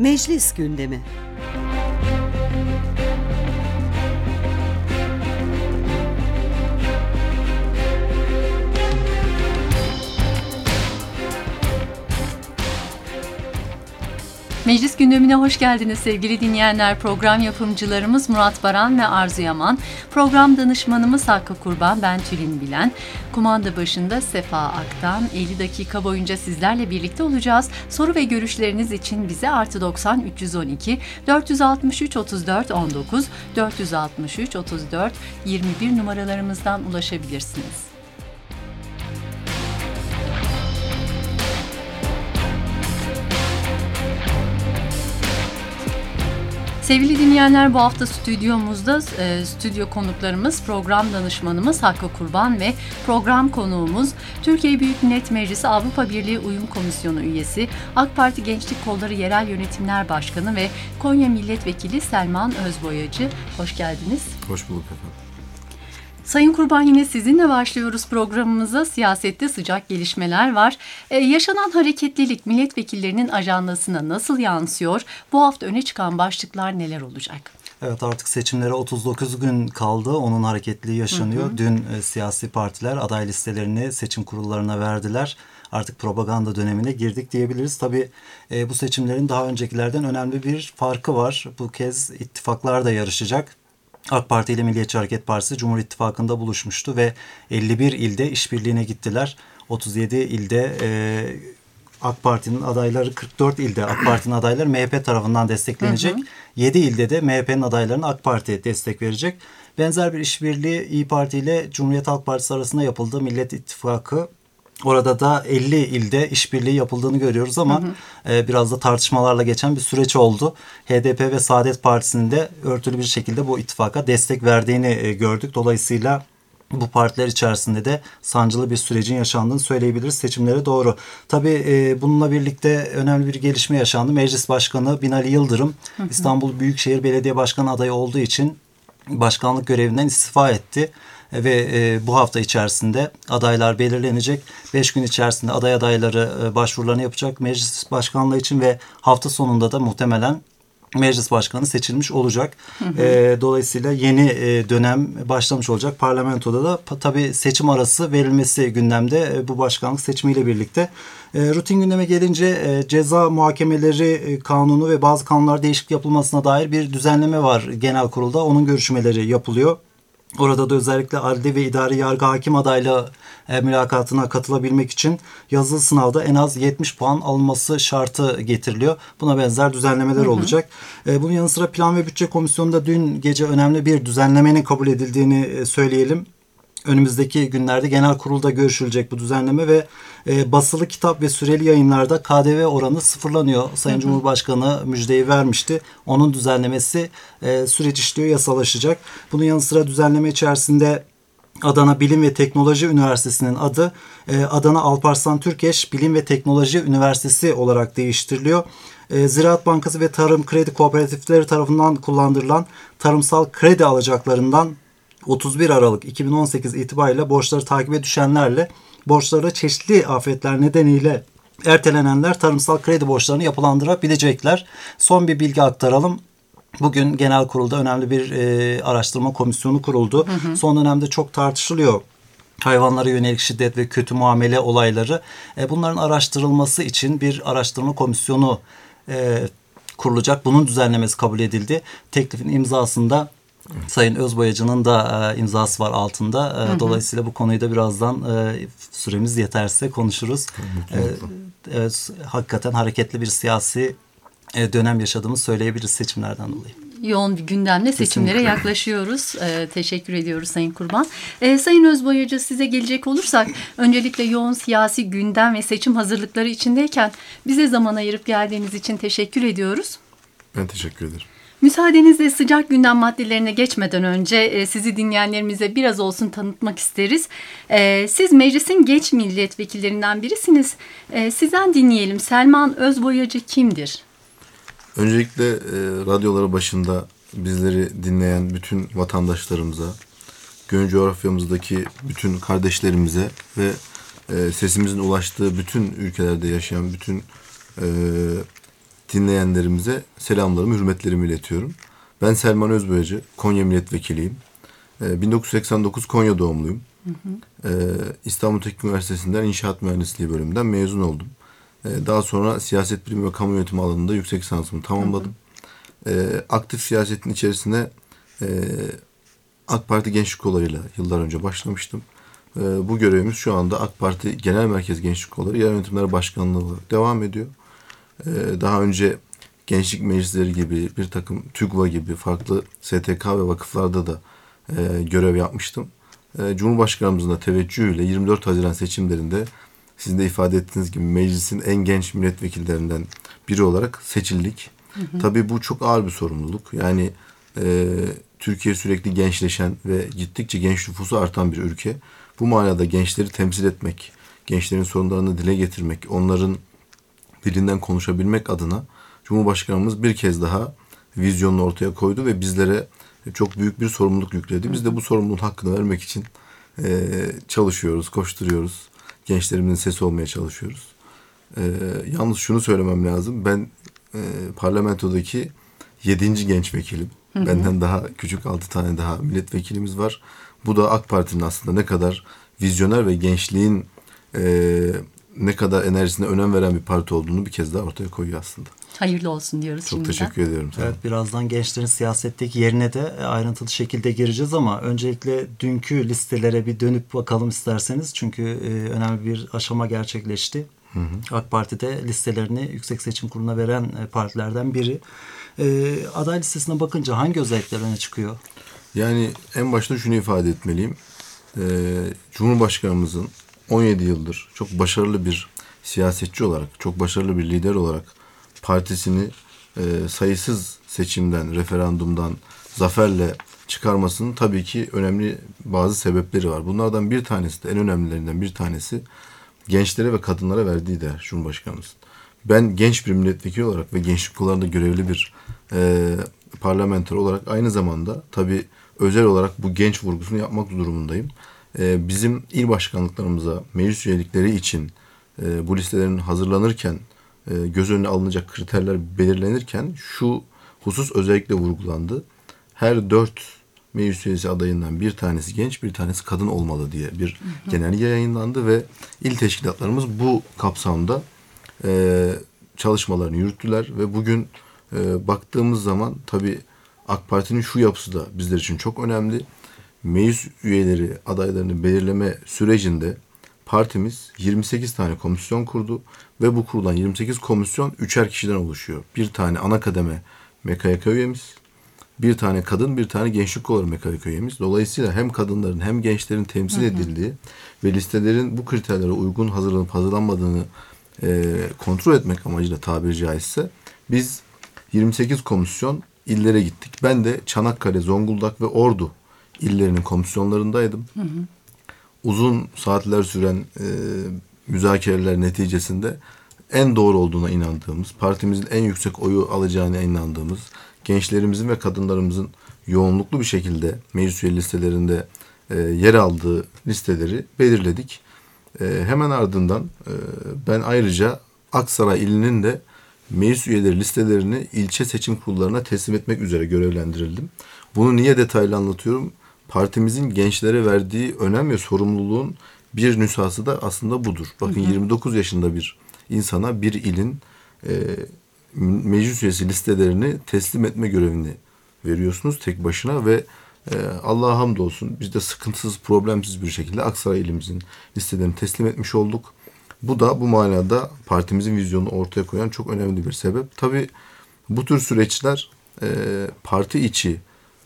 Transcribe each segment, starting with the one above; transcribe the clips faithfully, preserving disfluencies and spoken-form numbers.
Meclis gündemi. Meclis gündemine hoş geldiniz sevgili dinleyenler. Program yapımcılarımız Murat Baran ve Arzu Yaman. Program danışmanımız Hakkı Kurban, ben Tülin Bilen. Kumanda başında Sefa Aktan. elli dakika boyunca sizlerle birlikte olacağız. Soru ve görüşleriniz için bize artı doksan üç yüz on iki dört altı üç otuz dört on dokuz dört altı üç otuz dört yirmi bir numaralarımızdan ulaşabilirsiniz. Sevgili dinleyenler, bu hafta stüdyomuzda e, stüdyo konuklarımız, program danışmanımız Hakkı Kurban ve program konuğumuz Türkiye Büyük Millet Meclisi Avrupa Birliği Uyum Komisyonu üyesi, AK Parti Gençlik Kolları Yerel Yönetimler Başkanı ve Konya Milletvekili Selman Özboyacı. Hoş geldiniz. Hoş bulduk efendim. Sayın Kurban, yine sizinle başlıyoruz programımıza. Siyasette sıcak gelişmeler var. Ee, yaşanan hareketlilik milletvekillerinin ajandasına nasıl yansıyor? Bu hafta öne çıkan başlıklar neler olacak? Evet, artık seçimlere otuz dokuz gün kaldı. Onun hareketliliği yaşanıyor. Hı hı. Dün e, siyasi partiler aday listelerini seçim kurullarına verdiler. Artık propaganda dönemine girdik diyebiliriz. Tabii e, bu seçimlerin daha öncekilerden önemli bir farkı var. Bu kez ittifaklar da yarışacak. AK Parti ile Milliyetçi Hareket Partisi Cumhur İttifakı'nda buluşmuştu ve elli bir ilde işbirliğine gittiler. otuz yedi ilde e, AK Parti'nin adayları, kırk dört ilde AK Parti'nin adayları M H P tarafından desteklenecek. Hı hı. yedi ilde de M H P'nin adaylarına AK Parti destek verecek. Benzer bir işbirliği İYİ Parti ile Cumhuriyet Halk Partisi arasında yapıldı. Millet İttifakı. Orada da elli ilde işbirliği yapıldığını görüyoruz ama hı hı. E, biraz da tartışmalarla geçen bir süreç oldu. H D P ve Saadet Partisi'nin de örtülü bir şekilde bu ittifaka destek verdiğini e, gördük. Dolayısıyla bu partiler içerisinde de sancılı bir sürecin yaşandığını söyleyebiliriz seçimlere doğru. Tabii e, bununla birlikte önemli bir gelişme yaşandı. Meclis Başkanı Binali Yıldırım, hı hı. İstanbul Büyükşehir Belediye Başkanı adayı olduğu için başkanlık görevinden istifa etti. Ve e, bu hafta içerisinde adaylar belirlenecek. beş gün içerisinde aday adayları e, başvurularını yapacak meclis başkanlığı için ve hafta sonunda da muhtemelen meclis başkanı seçilmiş olacak. Hı hı. E, dolayısıyla yeni e, dönem başlamış olacak. Parlamentoda da pa, tabii seçim arası verilmesi gündemde e, bu başkanlık seçimiyle birlikte. E, rutin gündeme gelince e, ceza muhakemeleri e, kanunu ve bazı kanunlar değişiklik yapılmasına dair bir düzenleme var genel kurulda. Onun görüşmeleri yapılıyor. Orada da özellikle adli ve idari yargı hakim adaylığı e, mülakatına katılabilmek için yazılı sınavda en az yetmiş puan alınması şartı getiriliyor. Buna benzer düzenlemeler hı hı. olacak. E, bunun yanı sıra Plan ve Bütçe Komisyonu'nda dün gece önemli bir düzenlemenin kabul edildiğini e, söyleyelim. Önümüzdeki günlerde genel kurulda görüşülecek bu düzenleme ve e, basılı kitap ve süreli yayınlarda K D V oranı sıfırlanıyor. Sayın hı hı. Cumhurbaşkanı müjdeyi vermişti. Onun düzenlemesi e, süreç işliyor, yasalaşacak. Bunun yanı sıra düzenleme içerisinde Adana Bilim ve Teknoloji Üniversitesi'nin adı e, Adana Alparslan Türkeş Bilim ve Teknoloji Üniversitesi olarak değiştiriliyor. E, Ziraat Bankası ve Tarım Kredi Kooperatifleri tarafından kullandırılan tarımsal kredi alacaklarından otuz bir Aralık iki bin on sekiz itibariyle borçları takibe düşenlerle borçları çeşitli afetler nedeniyle ertelenenler tarımsal kredi borçlarını yapılandırabilecekler. Son bir bilgi aktaralım. Bugün genel kurulda önemli bir e, araştırma komisyonu kuruldu. Hı hı. Son dönemde çok tartışılıyor hayvanlara yönelik şiddet ve kötü muamele olayları. E, bunların araştırılması için bir araştırma komisyonu e, kurulacak. Bunun düzenlemesi kabul edildi. Teklifin imzasında Sayın Özboyacı'nın da e, imzası var altında. E, hı hı. Dolayısıyla bu konuyu da birazdan e, süremiz yeterse konuşuruz. E, e, hakikaten hareketli bir siyasi e, dönem yaşadığımızı söyleyebiliriz seçimlerden dolayı. Yoğun bir gündemle seçimlere Kesinlikle. yaklaşıyoruz. Ee, teşekkür ediyoruz Sayın Kurban. Ee, Sayın Özboyacı, size gelecek olursak öncelikle yoğun siyasi gündem ve seçim hazırlıkları içindeyken bize zaman ayırıp geldiğiniz için teşekkür ediyoruz. Ben teşekkür ederim. Müsaadenizle sıcak gündem maddelerine geçmeden önce e, sizi dinleyenlerimize biraz olsun tanıtmak isteriz. E, siz meclisin genç milletvekillerinden birisiniz. E, sizden dinleyelim. Selman Özboyacı kimdir? Öncelikle e, radyoları başında bizleri dinleyen bütün vatandaşlarımıza, gönül coğrafyamızdaki bütün kardeşlerimize ve e, sesimizin ulaştığı bütün ülkelerde yaşayan bütün e, dinleyenlerimize selamlarımı, hürmetlerimi iletiyorum. Ben Selman Özboyacı, Konya Milletvekiliyim. bin dokuz yüz seksen dokuz Konya doğumluyum. Hı hı. İstanbul Teknik Üniversitesi'nden İnşaat Mühendisliği bölümünden mezun oldum. Daha sonra siyaset bilimi ve kamu yönetimi alanında yüksek lisansımı tamamladım. Hı hı. Aktif siyasetin içerisine AK Parti Gençlik Kolları'yla yıllar önce başlamıştım. Bu görevimiz şu anda AK Parti Genel Merkez Gençlik Kolları Yerel Yönetimler Başkanlığı olarak devam ediyor. Daha önce gençlik meclisleri gibi, bir takım TÜGVA gibi farklı S T K ve vakıflarda da görev yapmıştım. Cumhurbaşkanımızın da teveccühüyle yirmi dört Haziran seçimlerinde sizin de ifade ettiğiniz gibi meclisin en genç milletvekillerinden biri olarak seçildik. Hı hı. Tabii bu çok ağır bir sorumluluk. Yani e, Türkiye sürekli gençleşen ve gittikçe genç nüfusu artan bir ülke. Bu manada gençleri temsil etmek, gençlerin sorunlarını dile getirmek, onların dilinden konuşabilmek adına Cumhurbaşkanımız bir kez daha vizyonunu ortaya koydu ve bizlere çok büyük bir sorumluluk yükledi. Biz de bu sorumluluğun hakkını vermek için e, çalışıyoruz, koşturuyoruz. Gençlerimizin sesi olmaya çalışıyoruz. E, yalnız şunu söylemem lazım. Ben e, parlamentodaki yedinci genç vekilim. Hı hı. Benden daha küçük altı tane daha milletvekilimiz var. Bu da AK Parti'nin aslında ne kadar vizyoner ve gençliğin e, ne kadar enerjisine önem veren bir parti olduğunu bir kez daha ortaya koyuyor aslında. Hayırlı olsun diyoruz Çok şimdiden. Çok teşekkür ediyorum. Sana. Evet, birazdan gençlerin siyasetteki yerine de ayrıntılı şekilde gireceğiz ama öncelikle dünkü listelere bir dönüp bakalım isterseniz. Çünkü e, önemli bir aşama gerçekleşti. Hı hı. AK Parti'de listelerini Yüksek Seçim Kurulu'na veren e, partilerden biri. E, aday listesine bakınca hangi özellikler öne çıkıyor? Yani en başta şunu ifade etmeliyim. E, Cumhurbaşkanımızın on yedi yıldır çok başarılı bir siyasetçi olarak, çok başarılı bir lider olarak partisini e, sayısız seçimden, referandumdan zaferle çıkarmasının tabii ki önemli bazı sebepleri var. Bunlardan bir tanesi de en önemlilerinden bir tanesi gençlere ve kadınlara verdiği değer Cumhurbaşkanımızın. Ben genç bir milletvekili olarak ve gençlik kollarında görevli bir e, parlamenter olarak aynı zamanda tabii özel olarak bu genç vurgusunu yapmak durumundayım. E, bizim il başkanlıklarımıza meclis üyelikleri için e, bu listelerin hazırlanırken e, göz önüne alınacak kriterler belirlenirken şu husus özellikle vurgulandı. Her dört meclis üyesi adayından bir tanesi genç, bir tanesi kadın olmalı diye bir hı hı. genelge yayınlandı ve il teşkilatlarımız bu kapsamda e, çalışmalarını yürüttüler ve bugün e, baktığımız zaman tabii AK Parti'nin şu yapısı da bizler için çok önemli. Meclis üyeleri adaylarını belirleme sürecinde partimiz yirmi sekiz tane komisyon kurdu ve bu kurulan yirmi sekiz komisyon üçer kişiden oluşuyor. Bir tane ana kademe M K Y K üyemiz, bir tane kadın, bir tane gençlik kolları M K Y K üyemiz. Dolayısıyla hem kadınların hem gençlerin temsil hı hı. edildiği ve listelerin bu kriterlere uygun hazırlanıp hazırlanmadığını e, kontrol etmek amacıyla tabiri caizse biz yirmi sekiz komisyon illere gittik. Ben de Çanakkale, Zonguldak ve Ordu illerinin komisyonlarındaydım. Hı hı. Uzun saatler süren e, müzakereler neticesinde en doğru olduğuna inandığımız, partimizin en yüksek oyu alacağına inandığımız, gençlerimizin ve kadınlarımızın yoğunluklu bir şekilde meclis üye listelerinde e, yer aldığı listeleri belirledik. E, hemen ardından e, ben ayrıca Aksaray ilinin de meclis üyeleri listelerini ilçe seçim kurullarına teslim etmek üzere görevlendirildim. Bunu niye detaylı anlatıyorum? Partimizin gençlere verdiği önem ve sorumluluğun bir nüshası da aslında budur. Bakın hı hı. yirmi dokuz yaşında bir insana bir ilin e, meclis üyesi listelerini teslim etme görevini veriyorsunuz tek başına ve e, Allah'a hamdolsun biz de sıkıntısız, problemsiz bir şekilde Aksaray ilimizin listelerini teslim etmiş olduk. Bu da bu manada partimizin vizyonunu ortaya koyan çok önemli bir sebep. Tabii bu tür süreçler e, parti içi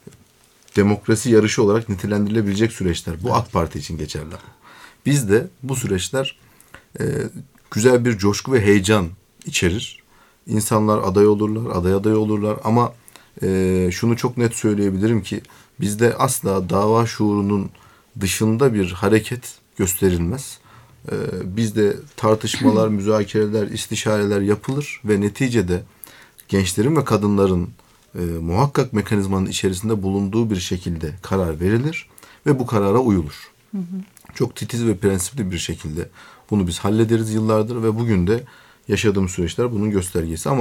demokrasi yarışı olarak nitelendirilebilecek süreçler. Bu AK Parti için geçerli. Biz de bu süreçler e, güzel bir coşku ve heyecan içerir. İnsanlar aday olurlar, aday aday olurlar ama e, şunu çok net söyleyebilirim ki bizde asla dava şuurunun dışında bir hareket gösterilmez. E, bizde tartışmalar, müzakereler, istişareler yapılır ve neticede gençlerin ve kadınların e, muhakkak mekanizmanın içerisinde bulunduğu bir şekilde karar verilir ve bu karara uyulur. Hı hı. Çok titiz ve prensipli bir şekilde bunu biz hallederiz yıllardır ve bugün de yaşadığımız süreçler bunun göstergesi. Ama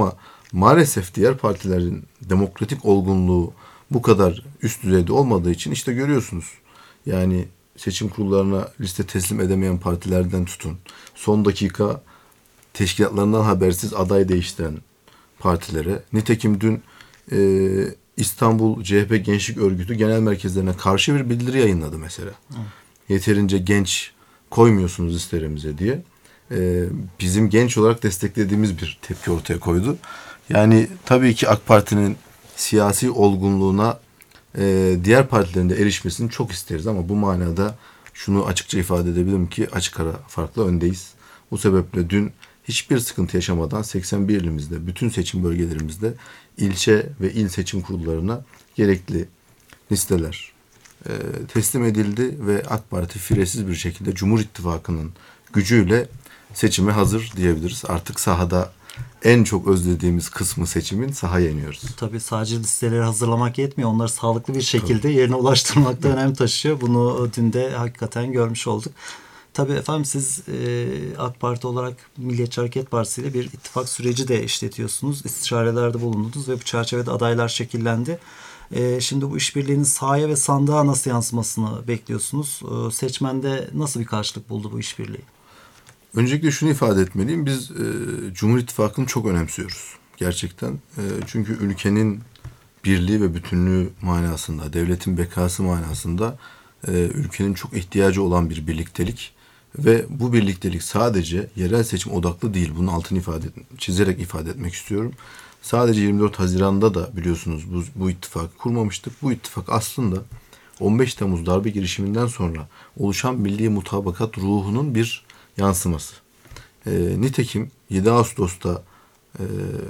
maalesef diğer partilerin demokratik olgunluğu bu kadar üst düzeyde olmadığı için işte görüyorsunuz. Yani seçim kurullarına liste teslim edemeyen partilerden tutun, son dakika teşkilatlarından habersiz aday değiştiren partilere. Nitekim dün e, İstanbul C H P Gençlik Örgütü genel merkezlerine karşı bir bildiri yayınladı mesela. Hı. Yeterince genç koymuyorsunuz listelerimize diye. E, bizim genç olarak desteklediğimiz bir tepki ortaya koydu. Yani tabii ki AK Parti'nin siyasi olgunluğuna e, diğer partilerin de erişmesini çok isteriz ama bu manada şunu açıkça ifade edebilirim ki açık ara farklı öndeyiz. Bu sebeple dün hiçbir sıkıntı yaşamadan seksen bir ilimizde, bütün seçim bölgelerimizde ilçe ve il seçim kurullarına gerekli listeler e, teslim edildi ve AK Parti firesiz bir şekilde Cumhur İttifakı'nın gücüyle seçime hazır diyebiliriz. Artık sahada en çok özlediğimiz kısmı seçimin sahaya iniyoruz. Tabii sadece listeleri hazırlamak yetmiyor. Onları sağlıklı bir şekilde Tabii. yerine ulaştırmak da önem taşıyor. Bunu dün de hakikaten görmüş olduk. Tabii efendim siz e, AK Parti olarak Milliyetçi Hareket Partisi ile bir ittifak süreci de işletiyorsunuz. İstişarelerde bulundunuz ve bu çerçevede adaylar şekillendi. E, şimdi bu işbirliğinin sahaya ve sandığa nasıl yansımasını bekliyorsunuz? E, seçmende nasıl bir karşılık buldu bu işbirliği? Öncelikle şunu ifade etmeliyim. Biz e, Cumhur İttifakı'nı çok önemsiyoruz. Gerçekten. E, çünkü ülkenin birliği ve bütünlüğü manasında, devletin bekası manasında e, ülkenin çok ihtiyacı olan bir birliktelik. Ve bu birliktelik sadece yerel seçim odaklı değil. Bunun altını ifade çizerek ifade etmek istiyorum. Sadece yirmi dört Haziran'da da biliyorsunuz bu, bu ittifakı kurmamıştık. Bu ittifak aslında on beş Temmuz darbe girişiminden sonra oluşan milli mutabakat ruhunun bir yansıması. E, nitekim yedi Ağustos'ta e,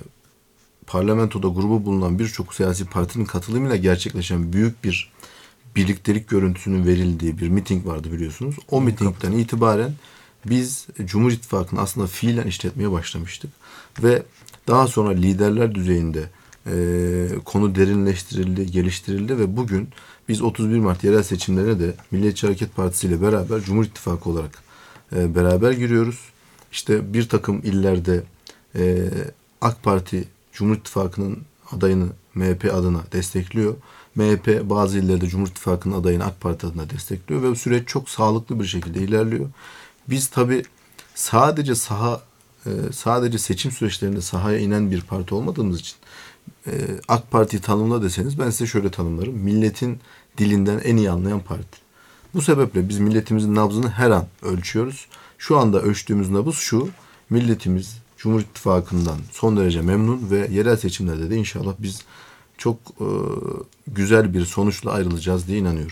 parlamentoda grubu bulunan birçok siyasi partinin katılımıyla gerçekleşen büyük bir birliktelik görüntüsünün verildiği bir miting vardı biliyorsunuz. O mitingden itibaren biz Cumhur İttifakı'nı aslında fiilen işletmeye başlamıştık. Ve daha sonra liderler düzeyinde e, konu derinleştirildi, geliştirildi ve bugün biz otuz bir Mart yerel seçimlerine de Milliyetçi Hareket Partisi ile beraber Cumhur İttifakı olarak e, beraber giriyoruz. İşte bir takım illerde e, AK Parti Cumhur İttifakı'nın adayını M H P adına destekliyor. M H P bazı illerde Cumhur İttifakı'nın adayını AK Parti adına destekliyor ve bu süreç çok sağlıklı bir şekilde ilerliyor. Biz tabii sadece saha sadece seçim süreçlerinde sahaya inen bir parti olmadığımız için AK Parti'yi tanımla deseniz ben size şöyle tanımlarım. Milletin dilinden en iyi anlayan parti. Bu sebeple biz milletimizin nabzını her an ölçüyoruz. Şu anda ölçtüğümüz nabız şu. Milletimiz Cumhur İttifakı'ndan son derece memnun ve yerel seçimlerde de inşallah biz çok e, güzel bir sonuçla ayrılacağız diye inanıyorum.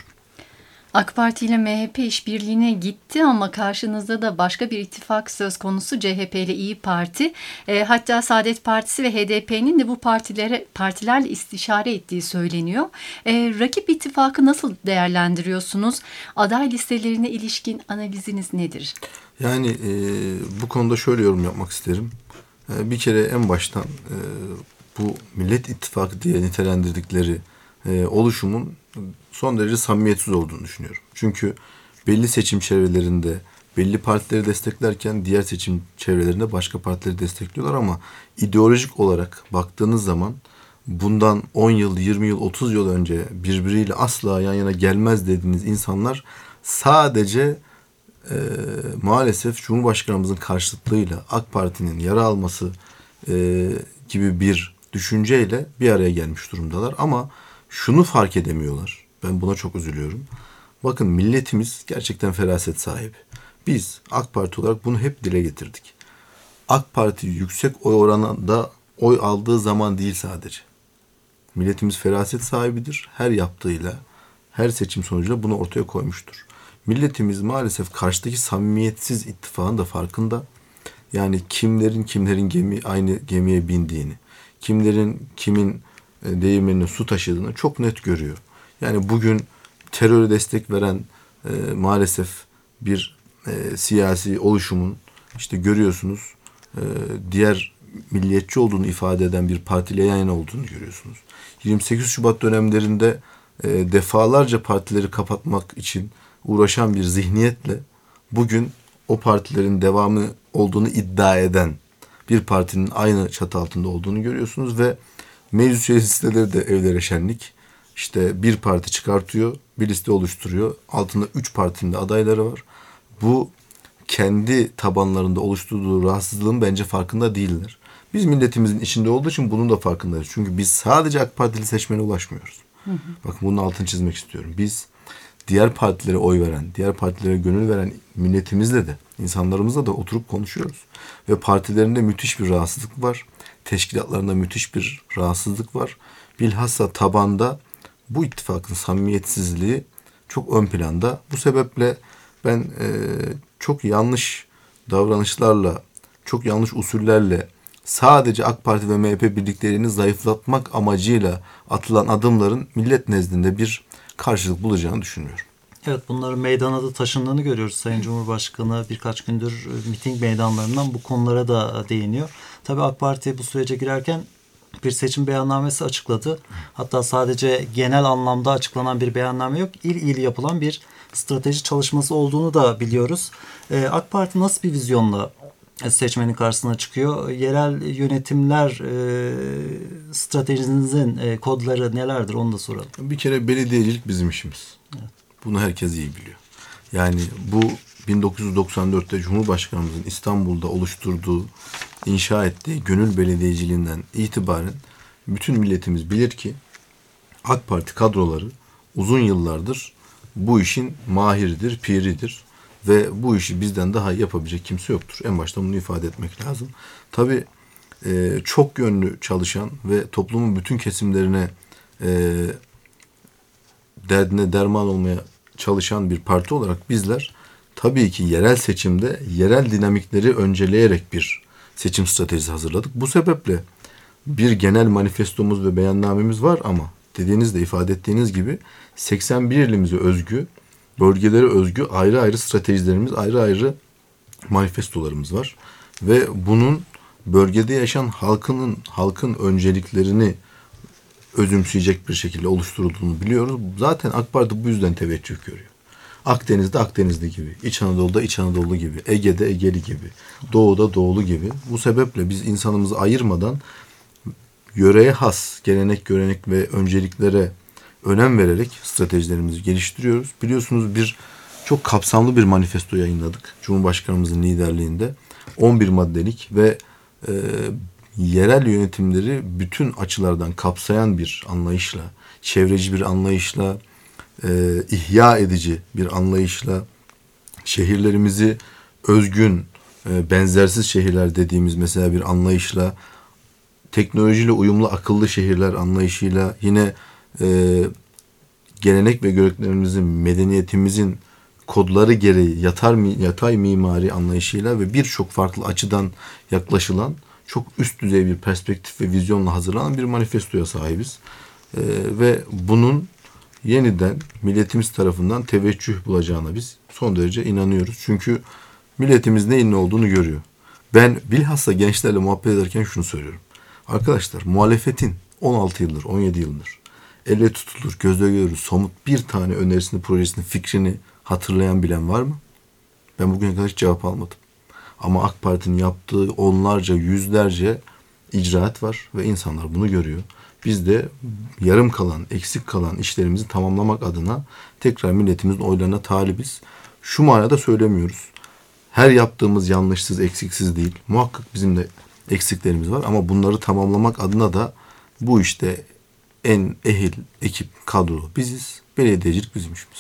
AK Parti ile M H P işbirliğine gitti ama karşınızda da başka bir ittifak söz konusu C H P ile İYİ Parti. E, hatta Saadet Partisi ve H D P'nin de bu partilere partilerle istişare ettiği söyleniyor. E, rakip ittifakı nasıl değerlendiriyorsunuz? Aday listelerine ilişkin analiziniz nedir? Yani e, bu konuda şöyle yorum yapmak isterim. E, bir kere en baştan e, bu Millet İttifakı diye nitelendirdikleri e, oluşumun son derece samimiyetsiz olduğunu düşünüyorum. Çünkü belli seçim çevrelerinde belli partileri desteklerken diğer seçim çevrelerinde başka partileri destekliyorlar ama ideolojik olarak baktığınız zaman bundan on yıl, yirmi yıl, otuz yıl önce birbiriyle asla yan yana gelmez dediğiniz insanlar sadece e, maalesef Cumhurbaşkanımızın karşıtlığıyla AK Parti'nin yara alması e, gibi bir düşünceyle bir araya gelmiş durumdalar ama şunu fark edemiyorlar. Ben buna çok üzülüyorum. Bakın milletimiz gerçekten feraset sahibi. Biz AK Parti olarak bunu hep dile getirdik. AK Parti yüksek oy oranında oy aldığı zaman değil sadece. Milletimiz feraset sahibidir. Her yaptığıyla, her seçim sonucuyla bunu ortaya koymuştur. Milletimiz maalesef karşıdaki samimiyetsiz ittifakın da farkında. Yani kimlerin kimlerin gemi aynı gemiye bindiğini, kimlerin kimin değirmenine su taşıdığını çok net görüyor. Yani bugün teröre destek veren e, maalesef bir e, siyasi oluşumun işte görüyorsunuz e, diğer milliyetçi olduğunu ifade eden bir partiyle yan yana olduğunu görüyorsunuz. yirmi sekiz Şubat dönemlerinde e, defalarca partileri kapatmak için uğraşan bir zihniyetle bugün o partilerin devamı olduğunu iddia eden bir partinin aynı çatı altında olduğunu görüyorsunuz ve meclis üyesi listeleri de evlere şenlik. İşte bir parti çıkartıyor, bir liste oluşturuyor. Altında üç partinin de adayları var. Bu kendi tabanlarında oluşturduğu rahatsızlığın bence farkında değiller. Biz milletimizin içinde olduğu için bunun da farkındayız. Çünkü biz sadece AK Partili seçmene ulaşmıyoruz. Hı hı. Bakın bunun altını çizmek istiyorum. Biz diğer partilere oy veren, diğer partilere gönül veren milletimizle de, insanlarımızla da oturup konuşuyoruz. Ve partilerinde müthiş bir rahatsızlık var. Teşkilatlarında müthiş bir rahatsızlık var. Bilhassa tabanda bu ittifakın samimiyetsizliği çok ön planda. Bu sebeple ben e, çok yanlış davranışlarla, çok yanlış usullerle sadece AK Parti ve M H P birliklerini zayıflatmak amacıyla atılan adımların millet nezdinde bir karşılık bulacağını düşünüyorum. Evet, bunların meydana da taşındığını görüyoruz. Sayın Cumhurbaşkanı birkaç gündür miting meydanlarından bu konulara da değiniyor. Tabii AK Parti bu sürece girerken bir seçim beyannamesi açıkladı. Hatta sadece genel anlamda açıklanan bir beyanname yok. İl il yapılan bir strateji çalışması olduğunu da biliyoruz. Ee, AK Parti nasıl bir vizyonla seçmenin karşısına çıkıyor? Yerel yönetimler e, stratejinizin e, kodları nelerdir? Onu da soralım. Bir kere belediyecilik bizim işimiz. Evet. Bunu herkes iyi biliyor. Yani bu bin dokuz yüz doksan dörtte Cumhurbaşkanımızın İstanbul'da oluşturduğu, inşa ettiği gönül belediyeciliğinden itibaren bütün milletimiz bilir ki AK Parti kadroları uzun yıllardır bu işin mahiridir, piridir ve bu işi bizden daha iyi yapabilecek kimse yoktur. En başta bunu ifade etmek lazım. Tabii e, çok yönlü çalışan ve toplumun bütün kesimlerine e, derdine derman olmaya çalışan bir parti olarak bizler tabii ki yerel seçimde yerel dinamikleri önceleyerek bir seçim stratejisi hazırladık. Bu sebeple bir genel manifestomuz ve beyannamemiz var ama dediğiniz de ifade ettiğiniz gibi seksen bir ilimize özgü, bölgelere özgü ayrı ayrı stratejilerimiz, ayrı ayrı manifestolarımız var. Ve bunun bölgede yaşayan halkının halkın önceliklerini özümseyecek bir şekilde oluşturulduğunu biliyoruz. Zaten AK Parti bu yüzden teveccüh görüyor. Akdeniz'de Akdenizli gibi, İç Anadolu'da İç Anadolu gibi, Ege'de Egeli gibi, Doğu'da Doğulu gibi. Bu sebeple biz insanımızı ayırmadan yöreye has gelenek, görenek ve önceliklere önem vererek stratejilerimizi geliştiriyoruz. Biliyorsunuz bir çok kapsamlı bir manifesto yayınladık Cumhurbaşkanımızın liderliğinde. on bir maddelik ve e, yerel yönetimleri bütün açılardan kapsayan bir anlayışla, çevreci bir anlayışla, e, ihya edici bir anlayışla, şehirlerimizi özgün, e, benzersiz şehirler dediğimiz mesela bir anlayışla, teknolojiyle uyumlu akıllı şehirler anlayışıyla, yine e, gelenek ve göreneklerimizin, medeniyetimizin kodları gereği yatar, yatay mimari anlayışıyla ve birçok farklı açıdan yaklaşılan çok üst düzey bir perspektif ve vizyonla hazırlanan bir manifestoya sahibiz. Ee, ve bunun yeniden milletimiz tarafından teveccüh bulacağına biz son derece inanıyoruz. Çünkü milletimiz neyin ne olduğunu görüyor. Ben bilhassa gençlerle muhabbet ederken şunu söylüyorum. Arkadaşlar, muhalefetin on altı yıldır, on yedi yıldır elle tutulur, gözle görülür, somut bir tane önerisini, projesini, fikrini hatırlayan bilen var mı? Ben bugüne kadar hiç cevap almadım. Ama AK Parti'nin yaptığı onlarca, yüzlerce icraat var ve insanlar bunu görüyor. Biz de yarım kalan, eksik kalan işlerimizi tamamlamak adına tekrar milletimizin oylarına talibiz. Şu manada söylemiyoruz. Her yaptığımız yanlışsız, eksiksiz değil. Muhakkak bizim de eksiklerimiz var ama bunları tamamlamak adına da bu işte en ehil ekip, kadro biziz. Belediyecilik bizim işimiz.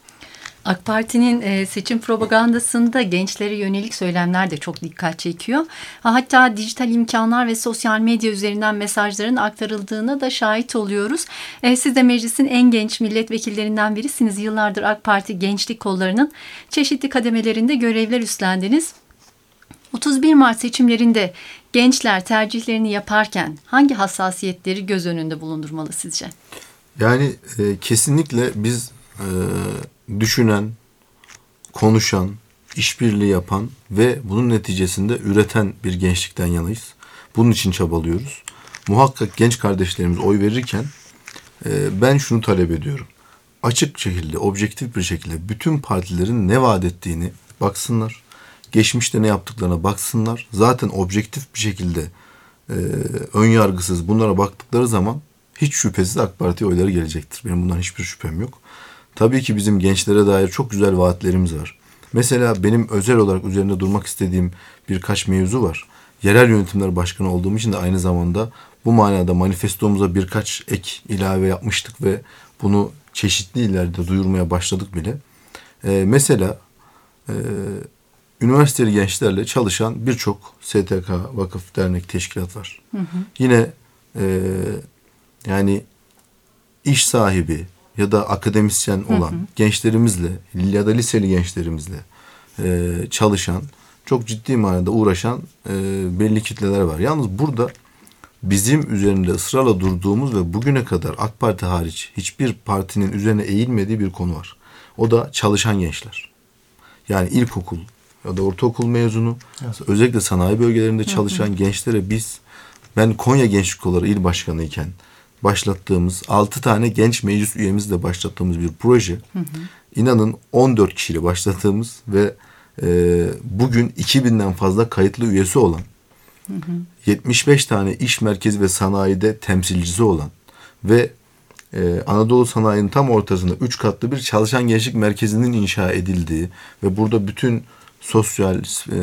AK Parti'nin seçim propagandasında gençlere yönelik söylemler de çok dikkat çekiyor. Hatta dijital imkanlar ve sosyal medya üzerinden mesajların aktarıldığına da şahit oluyoruz. Siz de meclisin en genç milletvekillerinden birisiniz. Yıllardır AK Parti gençlik kollarının çeşitli kademelerinde görevler üstlendiniz. otuz bir Mart seçimlerinde gençler tercihlerini yaparken hangi hassasiyetleri göz önünde bulundurmalı sizce? Yani e, kesinlikle biz e, düşünen, konuşan, işbirliği yapan ve bunun neticesinde üreten bir gençlikten yanayız. Bunun için çabalıyoruz. Muhakkak genç kardeşlerimiz oy verirken e, ben şunu talep ediyorum. Açık şekilde, objektif bir şekilde bütün partilerin ne vaat ettiğini baksınlar. geçmişte ne yaptıklarına baksınlar. Zaten objektif bir şekilde e, ön yargısız bunlara baktıkları zaman hiç şüphesiz AK Parti'ye oyları gelecektir. Benim bundan hiçbir şüphem yok. Tabii ki bizim gençlere dair çok güzel vaatlerimiz var. Mesela benim özel olarak üzerinde durmak istediğim birkaç mevzu var. Yerel yönetimler başkanı olduğum için de aynı zamanda bu manada manifestomuza birkaç ek ilave yapmıştık ve bunu çeşitli illerde duyurmaya başladık bile. Ee, mesela e, üniversiteli gençlerle çalışan birçok S T K, vakıf, dernek, teşkilat var. Hı hı. Yine e, yani iş sahibi ya da akademisyen olan hı hı. gençlerimizle ya da liseli gençlerimizle e, çalışan, çok ciddi manada uğraşan e, belli kitleler var. Yalnız burada bizim üzerinde ısrarla durduğumuz ve bugüne kadar AK Parti hariç hiçbir partinin üzerine eğilmediği bir konu var. O da çalışan gençler. Yani ilkokul ya da ortaokul mezunu, evet. özellikle sanayi bölgelerinde çalışan hı hı. gençlere biz, ben Konya Gençlik Kolları İl Başkanı iken başlattığımız altı tane genç meclis üyemizle başlattığımız bir proje. Hı hı. İnanın on dört kişiyle başlattığımız ve e, bugün iki binden fazla kayıtlı üyesi olan, hı hı. yetmiş beş tane iş merkezi ve sanayide temsilcisi olan ve e, Anadolu sanayinin tam ortasında üç katlı bir çalışan gençlik merkezinin inşa edildiği ve burada bütün sosyal e,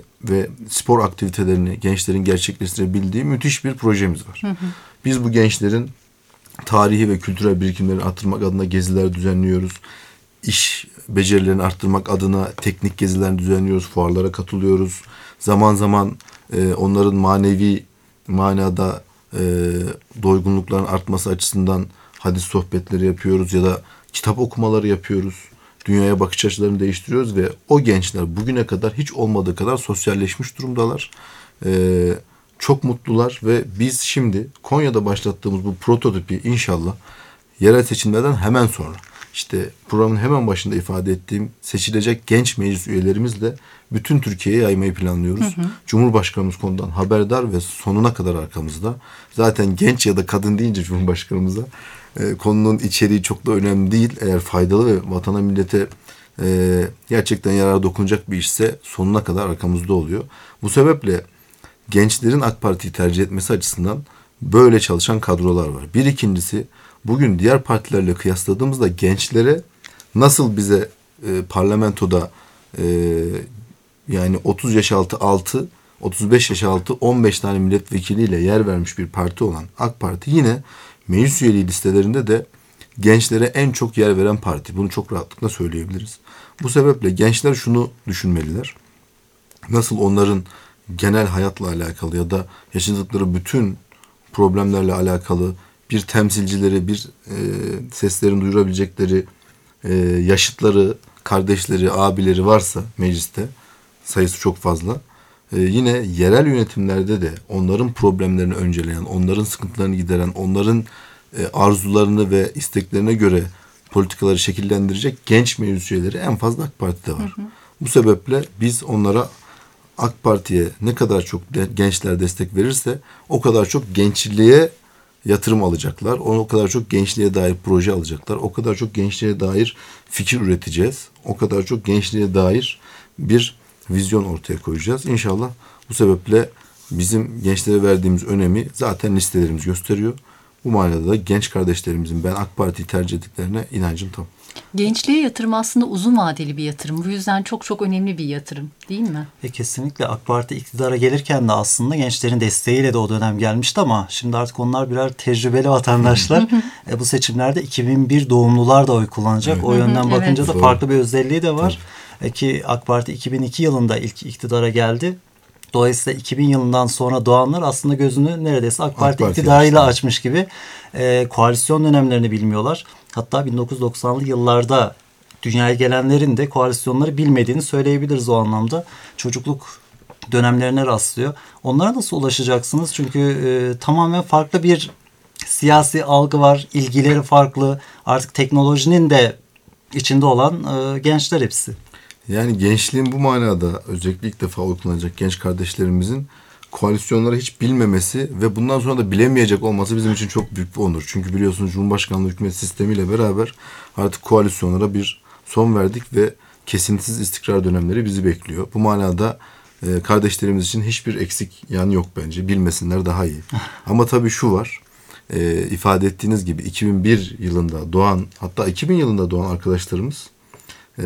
ve spor aktivitelerini gençlerin gerçekleştirebildiği müthiş bir projemiz var. Hı hı. Biz bu gençlerin tarihi ve kültürel birikimlerini arttırmak adına geziler düzenliyoruz. İş becerilerini arttırmak adına teknik geziler düzenliyoruz. Fuarlara katılıyoruz. Zaman zaman e, onların manevi manada e, doygunlukların artması açısından hadis sohbetleri yapıyoruz ya da kitap okumaları yapıyoruz. Dünyaya bakış açılarını değiştiriyoruz ve o gençler bugüne kadar hiç olmadığı kadar sosyalleşmiş durumdalar. Ee, çok mutlular ve biz şimdi Konya'da başlattığımız bu prototipi inşallah yerel seçimlerden hemen sonra, işte programın hemen başında ifade ettiğim seçilecek genç meclis üyelerimizle bütün Türkiye'ye yaymayı planlıyoruz. Hı hı. Cumhurbaşkanımız konudan haberdar ve sonuna kadar arkamızda. Zaten genç ya da kadın deyince Cumhurbaşkanımıza e, konunun içeriği çok da önemli değil. Eğer faydalı ve vatana millete e, gerçekten yarara dokunacak bir işse sonuna kadar arkamızda oluyor. Bu sebeple gençlerin AK Parti'yi tercih etmesi açısından böyle çalışan kadrolar var. Bir ikincisi, bugün diğer partilerle kıyasladığımızda gençlere nasıl bize e, parlamentoda e, yani otuz yaş altı altı, otuz beş yaş altı on beş tane milletvekiliyle yer vermiş bir parti olan AK Parti yine meclis üyeliği listelerinde de gençlere en çok yer veren parti. Bunu çok rahatlıkla söyleyebiliriz. Bu sebeple gençler şunu düşünmeliler. Nasıl onların genel hayatla alakalı ya da yaşadıkları bütün problemlerle alakalı bir temsilcileri, bir e, seslerini duyurabilecekleri e, yaşıtları, kardeşleri, abileri varsa mecliste, sayısı çok fazla. E, yine yerel yönetimlerde de onların problemlerini önceleyen, onların sıkıntılarını gideren, onların e, arzularını ve isteklerine göre politikaları şekillendirecek genç meclis üyeleri en fazla AK Parti'de var. Hı hı. Bu sebeple biz onlara AK Parti'ye ne kadar çok de, gençler destek verirse o kadar çok gençliğe yatırım alacaklar. O kadar çok gençliğe dair proje alacaklar. O kadar çok gençliğe dair fikir üreteceğiz. O kadar çok gençliğe dair bir vizyon ortaya koyacağız. İnşallah bu sebeple bizim gençlere verdiğimiz önemi zaten listelerimiz gösteriyor. Bu manada da genç kardeşlerimizin ben AK Parti'yi tercih ettiklerine inancım tam. Gençliğe yatırım aslında uzun vadeli bir yatırım. Bu yüzden çok çok önemli bir yatırım, değil mi? E kesinlikle AK Parti iktidara gelirken de aslında gençlerin desteğiyle de o dönem gelmişti ama şimdi artık onlar birer tecrübeli vatandaşlar. e bu seçimlerde iki bin bir doğumlular da oy kullanacak. Evet. O yönden bakınca evet. da farklı bir özelliği de var. E ki AK Parti iki bin iki yılında ilk iktidara geldi. Dolayısıyla iki bin yılından sonra doğanlar aslında gözünü neredeyse AK Parti, AK Parti iktidarıyla açtı. açmış gibi. E, koalisyon dönemlerini bilmiyorlar. Hatta bin dokuz yüz doksanlı yıllarda dünyaya gelenlerin de koalisyonları bilmediğini söyleyebiliriz o anlamda. Çocukluk dönemlerine rastlıyor. Onlara nasıl ulaşacaksınız? Çünkü e, tamamen farklı bir siyasi algı var. İlgileri farklı. Artık teknolojinin de içinde olan e, gençler hepsi. Yani gençliğin bu manada özellikle ilk defa oy kullanacak genç kardeşlerimizin koalisyonları hiç bilmemesi ve bundan sonra da bilemeyecek olması bizim için çok büyük bir onur. Çünkü biliyorsunuz Cumhurbaşkanlığı hükümet sistemiyle beraber artık koalisyonlara bir son verdik ve kesintisiz istikrar dönemleri bizi bekliyor. Bu manada e, kardeşlerimiz için hiçbir eksik yan yok bence. Bilmesinler daha iyi. Ama tabii şu var. E, ifade ettiğiniz gibi iki bin bir yılında doğan, hatta iki bin yılında doğan arkadaşlarımız e,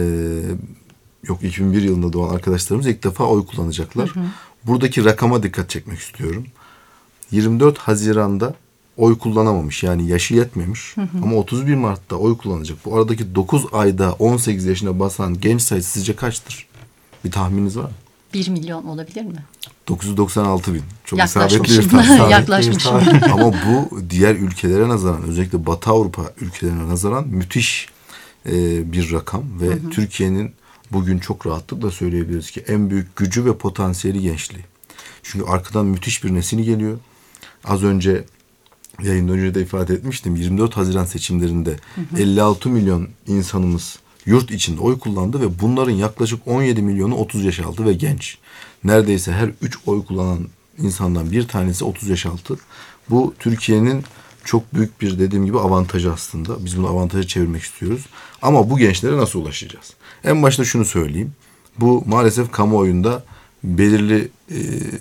yok iki bin bir yılında doğan arkadaşlarımız ilk defa oy kullanacaklar. Hı hı. Buradaki rakama dikkat çekmek istiyorum. yirmi dört Haziran'da oy kullanamamış, yani yaşı yetmemiş, hı hı. ama otuz bir Mart'ta oy kullanacak. Bu aradaki dokuz ayda on sekiz yaşına basan genç sayısı sizce kaçtır? Bir tahmininiz var mı? bir milyon olabilir mi? dokuz yüz doksan altı bin. Çok Yaklaşmışım. isabetli bir tahmin. Yaklaşmışım. Ama bu diğer ülkelere nazaran, özellikle Batı Avrupa ülkelerine nazaran müthiş e, bir rakam ve hı hı. Türkiye'nin bugün çok rahatlıkla söyleyebiliriz ki en büyük gücü ve potansiyeli gençliği. Çünkü arkadan müthiş bir nesil geliyor. Az önce yayından önce de ifade etmiştim. yirmi dört Haziran seçimlerinde hı hı. elli altı milyon insanımız yurt içinde oy kullandı ve bunların yaklaşık on yedi milyonu otuz yaş altı ve genç. Neredeyse her üç oy kullanan insandan bir tanesi otuz yaş altı. Bu Türkiye'nin çok büyük bir, dediğim gibi, avantajı aslında. Biz bunu avantaja çevirmek istiyoruz. Ama bu gençlere nasıl ulaşacağız? En başta şunu söyleyeyim. Bu maalesef kamuoyunda belirli e,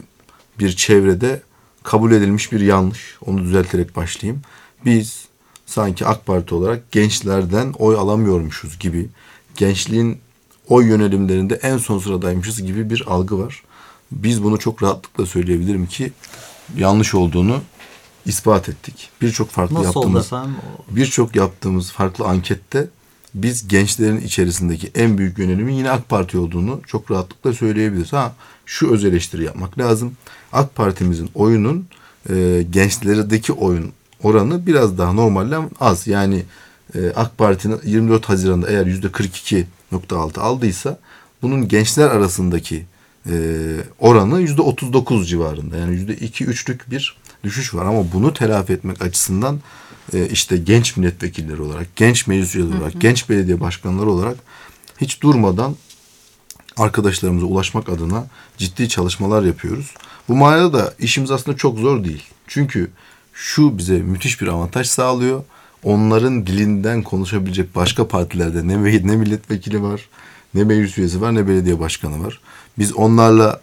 bir çevrede kabul edilmiş bir yanlış. Onu düzelterek başlayayım. Biz sanki AK Parti olarak gençlerden oy alamıyormuşuz gibi, gençliğin oy yönelimlerinde en son sıradaymışız gibi bir algı var. Biz bunu çok rahatlıkla söyleyebilirim ki yanlış olduğunu ispat ettik. Birçok farklı Nasıl yaptığımız birçok yaptığımız farklı ankette biz gençlerin içerisindeki en büyük yönelimin yine AK Parti olduğunu çok rahatlıkla söyleyebiliriz. Ha, şu öz eleştiri yapmak lazım. AK Parti'mizin oyunun e, gençlerdeki oyun oranı biraz daha normalden az. Yani e, AK Parti'nin yirmi dört Haziran'da eğer yüzde kırk iki nokta altı aldıysa bunun gençler arasındaki e, oranı yüzde otuz dokuz civarında. Yani yüzde iki üçlük bir düşüş var. Ama bunu telafi etmek açısından e, işte genç milletvekilleri olarak, genç meclis üyeleri olarak, hı hı. genç belediye başkanları olarak hiç durmadan arkadaşlarımıza ulaşmak adına ciddi çalışmalar yapıyoruz. Bu manada da işimiz aslında çok zor değil. Çünkü şu bize müthiş bir avantaj sağlıyor. Onların dilinden konuşabilecek başka partilerde ne, ne milletvekili var, ne meclis üyesi var, ne belediye başkanı var. Biz onlarla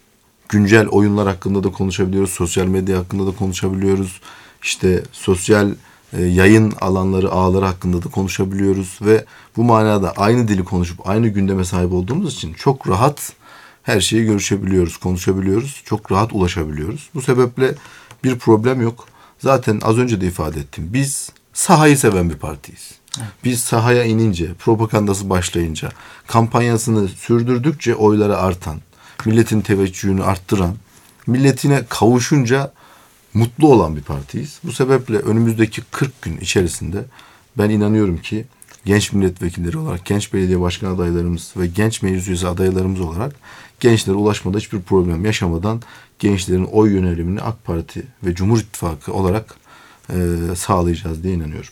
güncel oyunlar hakkında da konuşabiliyoruz. Sosyal medya hakkında da konuşabiliyoruz. İşte sosyal e, yayın alanları, ağları hakkında da konuşabiliyoruz. Ve bu manada aynı dili konuşup aynı gündeme sahip olduğumuz için çok rahat her şeyi görüşebiliyoruz, konuşabiliyoruz. Çok rahat ulaşabiliyoruz. Bu sebeple bir problem yok. Zaten az önce de ifade ettim. Biz sahayı seven bir partiyiz. Evet. Biz sahaya inince, propagandası başlayınca, kampanyasını sürdürdükçe oyları artan, milletin teveccühünü arttıran, milletine kavuşunca mutlu olan bir partiyiz. Bu sebeple önümüzdeki kırk gün içerisinde ben inanıyorum ki genç milletvekilleri olarak, genç belediye başkan adaylarımız ve genç meclis üyesi adaylarımız olarak gençlere ulaşmada hiçbir problem yaşamadan gençlerin oy yönelimini AK Parti ve Cumhur İttifakı olarak e, sağlayacağız diye inanıyorum.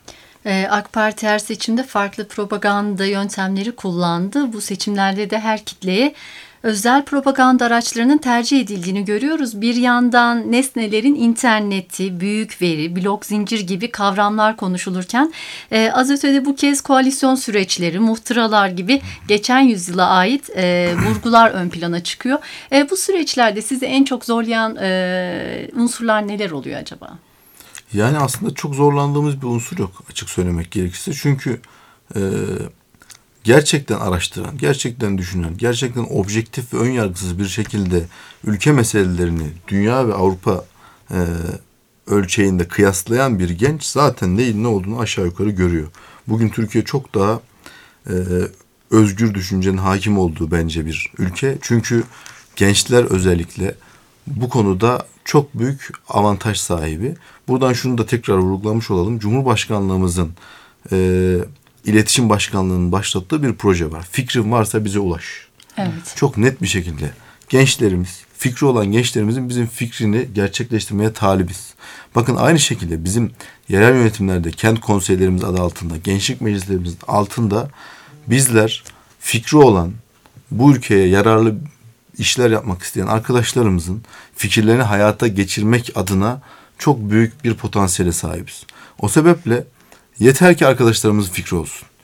AK Parti her seçimde farklı propaganda yöntemleri kullandı. Bu seçimlerde de her kitleye özel propaganda araçlarının tercih edildiğini görüyoruz. Bir yandan nesnelerin interneti, büyük veri, blok zincir gibi kavramlar konuşulurken e, az ötede bu kez koalisyon süreçleri, muhtıralar gibi geçen yüzyıla ait e, vurgular ön plana çıkıyor. E, bu süreçlerde sizi en çok zorlayan e, unsurlar neler oluyor acaba? Yani aslında çok zorlandığımız bir unsur yok açık söylemek gerekirse. Çünkü e, gerçekten araştıran, gerçekten düşünen, gerçekten objektif ve önyargısız bir şekilde ülke meselelerini dünya ve Avrupa e, ölçeğinde kıyaslayan bir genç zaten neyin ne olduğunu aşağı yukarı görüyor. Bugün Türkiye çok daha e, özgür düşüncenin hakim olduğu bence bir ülke. Çünkü gençler özellikle bu konuda çok büyük avantaj sahibi. Buradan şunu da tekrar vurgulamış olalım. Cumhurbaşkanlığımızın e, İletişim Başkanlığı'nın başlattığı bir proje var. Fikrin varsa bize ulaş. Evet. Çok net bir şekilde gençlerimiz, fikri olan gençlerimizin bizim fikrini gerçekleştirmeye talibiz. Bakın aynı şekilde bizim yerel yönetimlerde kent konseylerimiz adı altında, gençlik meclislerimizin altında bizler fikri olan, bu ülkeye yararlı işler yapmak isteyen arkadaşlarımızın fikirlerini hayata geçirmek adına çok büyük bir potansiyele sahibiz. O sebeple yeter ki arkadaşlarımızın fikri olsun.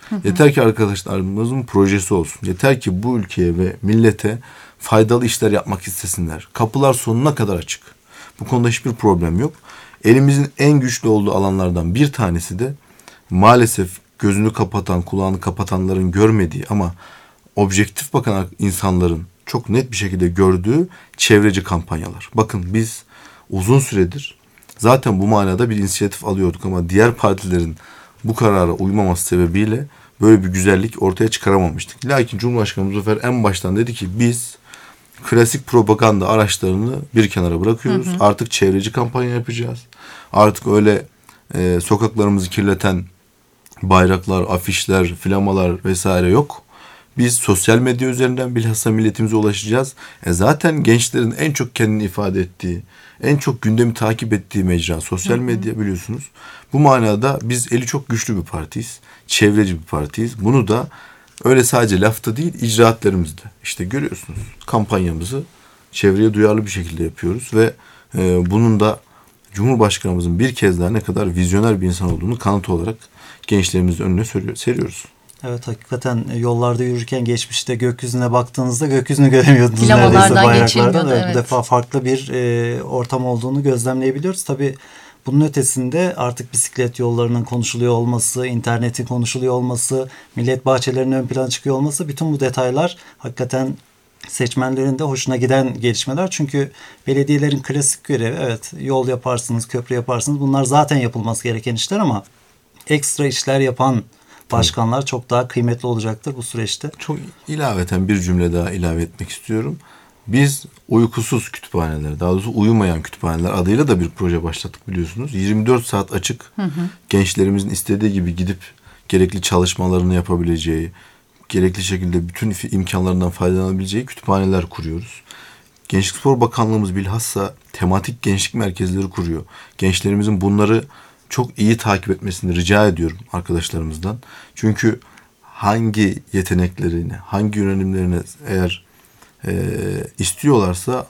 Hı hı. Yeter ki arkadaşlarımızın projesi olsun. Yeter ki bu ülkeye ve millete faydalı işler yapmak istesinler. Kapılar sonuna kadar açık. Bu konuda hiçbir problem yok. Elimizin en güçlü olduğu alanlardan bir tanesi de maalesef gözünü kapatan, kulağını kapatanların görmediği ama objektif bakan insanların çok net bir şekilde gördüğü çevreci kampanyalar. Bakın biz uzun süredir zaten bu manada bir inisiyatif alıyorduk ama diğer partilerin bu karara uymaması sebebiyle böyle bir güzellik ortaya çıkaramamıştık. Lakin Cumhurbaşkanımız bu sefer en baştan dedi ki biz klasik propaganda araçlarını bir kenara bırakıyoruz. Hı hı. Artık çevreci kampanya yapacağız. Artık öyle e, sokaklarımızı kirleten bayraklar, afişler, flamalar vesaire yok. Biz sosyal medya üzerinden bilhassa milletimize ulaşacağız. E zaten gençlerin en çok kendini ifade ettiği, en çok gündemi takip ettiği mecra sosyal medya biliyorsunuz. Bu manada biz eli çok güçlü bir partiyiz. Çevreci bir partiyiz. Bunu da öyle sadece lafta değil icraatlerimizde. İşte görüyorsunuz kampanyamızı çevreye duyarlı bir şekilde yapıyoruz ve e, bunun da Cumhurbaşkanımızın bir kez daha ne kadar vizyoner bir insan olduğunu kanıtı olarak gençlerimizin önüne seriyoruz. Evet, hakikaten yollarda yürürken geçmişte gökyüzüne baktığınızda gökyüzünü göremiyordunuz Flamalardan neredeyse bayraklardan. geçilmiyordu, Evet, evet. Bu defa farklı bir e, ortam olduğunu gözlemleyebiliyoruz. Tabii bunun ötesinde artık bisiklet yollarının konuşuluyor olması, internetin konuşuluyor olması, millet bahçelerinin ön plana çıkıyor olması, bütün bu detaylar hakikaten seçmenlerin de hoşuna giden gelişmeler. Çünkü belediyelerin klasik görevi, evet, yol yaparsınız, köprü yaparsınız. Bunlar zaten yapılması gereken işler ama ekstra işler yapan başkanlar çok daha kıymetli olacaktır bu süreçte. Çok ilaveten bir cümle daha ilave etmek istiyorum. Biz uykusuz kütüphaneler, daha doğrusu uyumayan kütüphaneler adıyla da bir proje başlattık biliyorsunuz. yirmi dört saat açık, hı hı. Gençlerimizin istediği gibi gidip gerekli çalışmalarını yapabileceği, gerekli şekilde bütün imkanlarından faydalanabileceği kütüphaneler kuruyoruz. Gençlik Spor Bakanlığımız bilhassa tematik gençlik merkezleri kuruyor. Gençlerimizin bunları çok iyi takip etmesini rica ediyorum arkadaşlarımızdan. Çünkü hangi yeteneklerini, hangi yönelimlerini eğer e, istiyorlarsa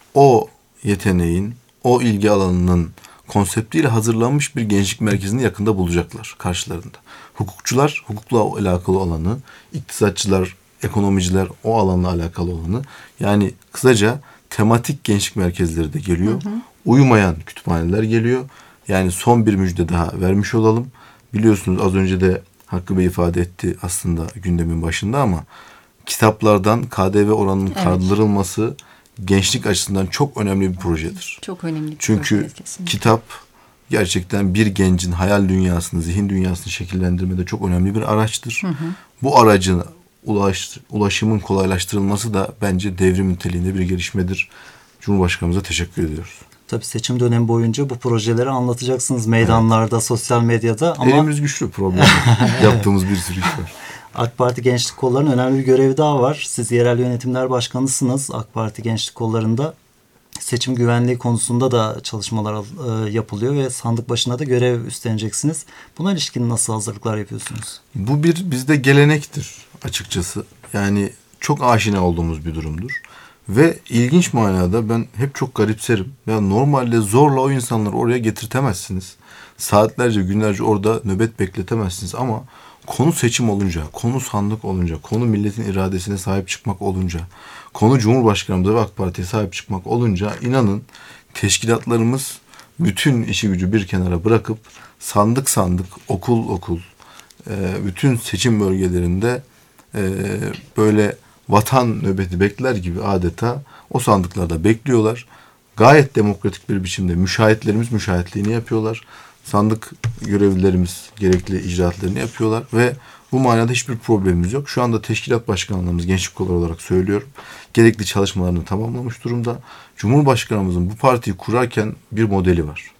o yeteneğin, o ilgi alanının konseptiyle hazırlanmış bir gençlik merkezini yakında bulacaklar karşılarında. Hukukçular, hukukla alakalı olanı, iktisatçılar, ekonomiciler o alanla alakalı olanı. Yani kısaca tematik gençlik merkezleri de geliyor. Hı hı. Uyumayan kütüphaneler geliyor. Yani son bir müjde daha vermiş olalım. Biliyorsunuz az önce de Hakkı Bey ifade etti aslında gündemin başında ama kitaplardan K D V oranının evet. kaldırılması gençlik açısından çok önemli bir projedir. Çok önemli bir Çünkü proje, kitap gerçekten bir gencin hayal dünyasını, zihin dünyasını şekillendirmede çok önemli bir araçtır. Hı hı. Bu aracın ulaş, ulaşımın kolaylaştırılması da bence devrim niteliğinde bir gelişmedir. Cumhurbaşkanımıza teşekkür ediyoruz. Tabii seçim dönemi boyunca bu projeleri anlatacaksınız meydanlarda, evet. sosyal medyada. Ama elimiz güçlü problem. Yaptığımız bir sürü iş var. AK Parti Gençlik Kolları'nın önemli bir görevi daha var. Siz yerel yönetimler başkanısınız. AK Parti Gençlik Kolları'nda seçim güvenliği konusunda da çalışmalar e, yapılıyor ve sandık başında da görev üstleneceksiniz. Buna ilişkin nasıl hazırlıklar yapıyorsunuz? Bu bir bizde gelenektir açıkçası. Yani çok aşina olduğumuz bir durumdur. Ve ilginç manada ben hep çok garipserim. Ya normalde zorla o insanları oraya getirtemezsiniz. Saatlerce, günlerce orada nöbet bekletemezsiniz ama konu seçim olunca, konu sandık olunca, konu milletin iradesine sahip çıkmak olunca, konu Cumhurbaşkanımıza ve AK Parti'ye sahip çıkmak olunca inanın teşkilatlarımız bütün işi gücü bir kenara bırakıp sandık sandık, okul okul, bütün seçim bölgelerinde böyle vatan nöbeti bekler gibi adeta o sandıklarda bekliyorlar. Gayet demokratik bir biçimde müşahitlerimiz müşahitliğini yapıyorlar. Sandık görevlilerimiz gerekli icraatlarını yapıyorlar ve bu manada hiçbir problemimiz yok. Şu anda teşkilat başkanlığımız gençlik kolları olarak söylüyorum. Gerekli çalışmalarını tamamlamış durumda. Cumhurbaşkanımızın bu partiyi kurarken bir modeli var.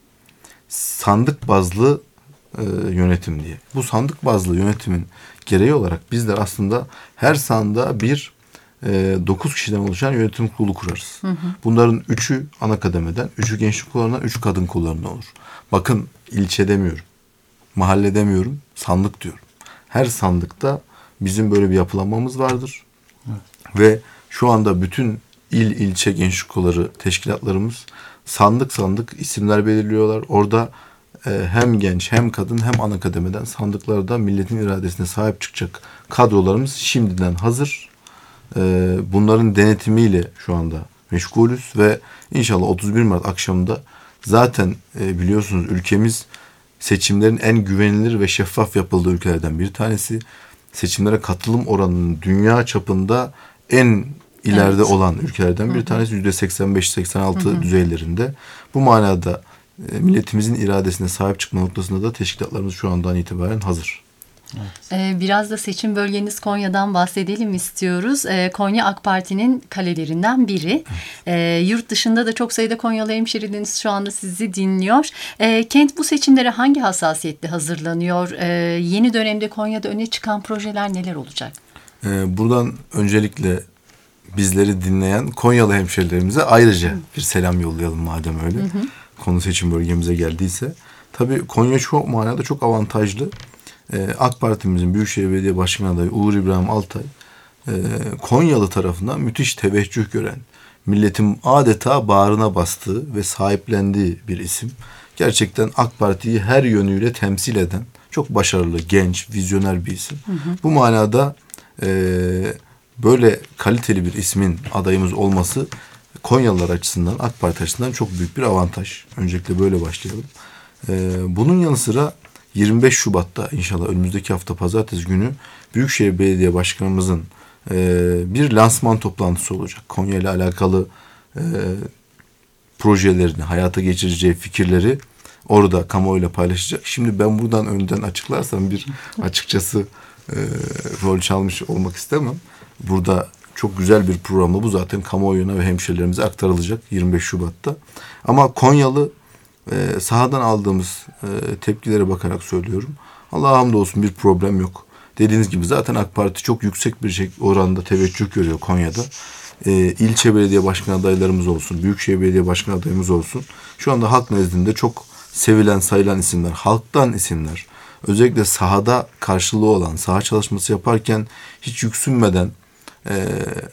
Sandık bazlı e, yönetim diye. Bu sandık bazlı yönetimin gereği olarak bizler aslında her sandığa bir dokuz kişiden oluşan yönetim kurulu kurarız. Hı hı. Bunların üçü ana kademeden, üçü gençlik kollarından, üçü kadın kollarından olur. Bakın ilçe demiyorum, mahalle demiyorum, sandık diyorum. Her sandıkta bizim böyle bir yapılanmamız vardır. Evet. Ve şu anda bütün il, ilçe gençlik kolları teşkilatlarımız sandık sandık isimler belirliyorlar. Orada e, hem genç hem kadın hem ana kademeden sandıklarda milletin iradesine sahip çıkacak kadrolarımız şimdiden hazır. E, bunların denetimiyle şu anda meşgulüz ve inşallah otuz bir Mart akşamında zaten e, biliyorsunuz ülkemiz seçimlerin en güvenilir ve şeffaf yapıldığı ülkelerden bir tanesi. Seçimlere katılım oranının dünya çapında en ileride evet. olan ülkelerden bir tanesi. yüzde seksen beş seksen altı düzeylerinde. Bu manada e, milletimizin iradesine sahip çıkma noktasında da teşkilatlarımız şu andan itibaren hazır. Evet. Biraz da seçim bölgeniz Konya'dan bahsedelim istiyoruz. Konya AK Parti'nin kalelerinden biri. Evet. Yurt dışında da çok sayıda Konyalı hemşehriniz şu anda sizi dinliyor. Kent bu seçimlere hangi hassasiyetle hazırlanıyor? Yeni dönemde Konya'da öne çıkan projeler neler olacak? Buradan öncelikle bizleri dinleyen Konyalı hemşehrilerimize ayrıca bir selam yollayalım madem öyle. Hı hı. Konu seçim bölgemize geldiyse. Tabii Konya şu manada çok avantajlı. AK Parti'mizin Büyükşehir Belediye Başkanı adayı Uğur İbrahim Altay Konyalı tarafından müthiş teveccüh gören, milletin adeta bağrına bastığı ve sahiplendiği bir isim. Gerçekten AK Parti'yi her yönüyle temsil eden çok başarılı, genç, vizyoner bir isim. Hı hı. Bu manada e, böyle kaliteli bir ismin adayımız olması Konyalılar açısından, AK Parti açısından çok büyük bir avantaj. Öncelikle böyle başlayalım. E, bunun yanı sıra yirmi beş Şubat'ta inşallah önümüzdeki hafta pazartesi günü Büyükşehir Belediye Başkanımızın e, bir lansman toplantısı olacak. Konya ile alakalı e, projelerini, hayata geçireceği fikirleri orada kamuoyuyla paylaşacak. Şimdi ben buradan önden açıklarsam bir açıkçası e, rol çalmış olmak istemem. Burada çok güzel bir programla bu zaten kamuoyuna ve hemşehrilerimize aktarılacak yirmi beş Şubat'ta. Ama Konyalı e, sahadan aldığımız e, tepkilere bakarak söylüyorum. Allah'a hamdolsun bir problem yok. Dediğiniz gibi zaten AK Parti çok yüksek bir şey oranda teveccüh görüyor Konya'da. E, ilçe belediye başkan adaylarımız olsun, büyükşehir belediye başkan adayımız olsun. Şu anda halk nezdinde çok sevilen, sayılan isimler, halktan isimler. Özellikle sahada karşılığı olan, saha çalışması yaparken hiç yüksünmeden e,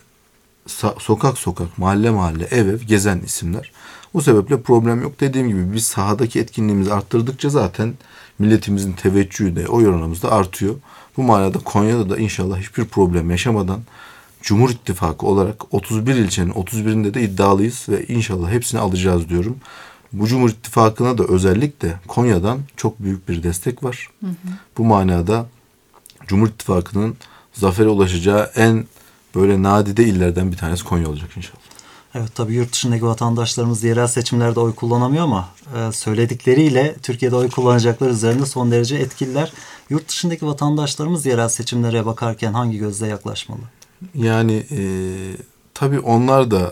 so- sokak sokak, mahalle mahalle, ev ev gezen isimler. Bu sebeple problem yok. Dediğim gibi biz sahadaki etkinliğimizi arttırdıkça zaten milletimizin teveccühü de o oranımızda artıyor. Bu manada Konya'da da inşallah hiçbir problem yaşamadan Cumhur İttifakı olarak otuz bir ilçenin otuz birinde de iddialıyız ve inşallah hepsini alacağız diyorum. Bu Cumhur İttifakı'na da özellikle Konya'dan çok büyük bir destek var. Hı hı. Bu manada Cumhur İttifakı'nın zafere ulaşacağı en böyle nadide illerden bir tanesi Konya olacak inşallah. Evet, tabii yurt dışındaki vatandaşlarımız yerel seçimlerde oy kullanamıyor ama e, söyledikleriyle Türkiye'de oy kullanacaklar üzerinde son derece etkililer. Yurt dışındaki vatandaşlarımız yerel seçimlere bakarken hangi gözle yaklaşmalı? Yani e, tabii onlar da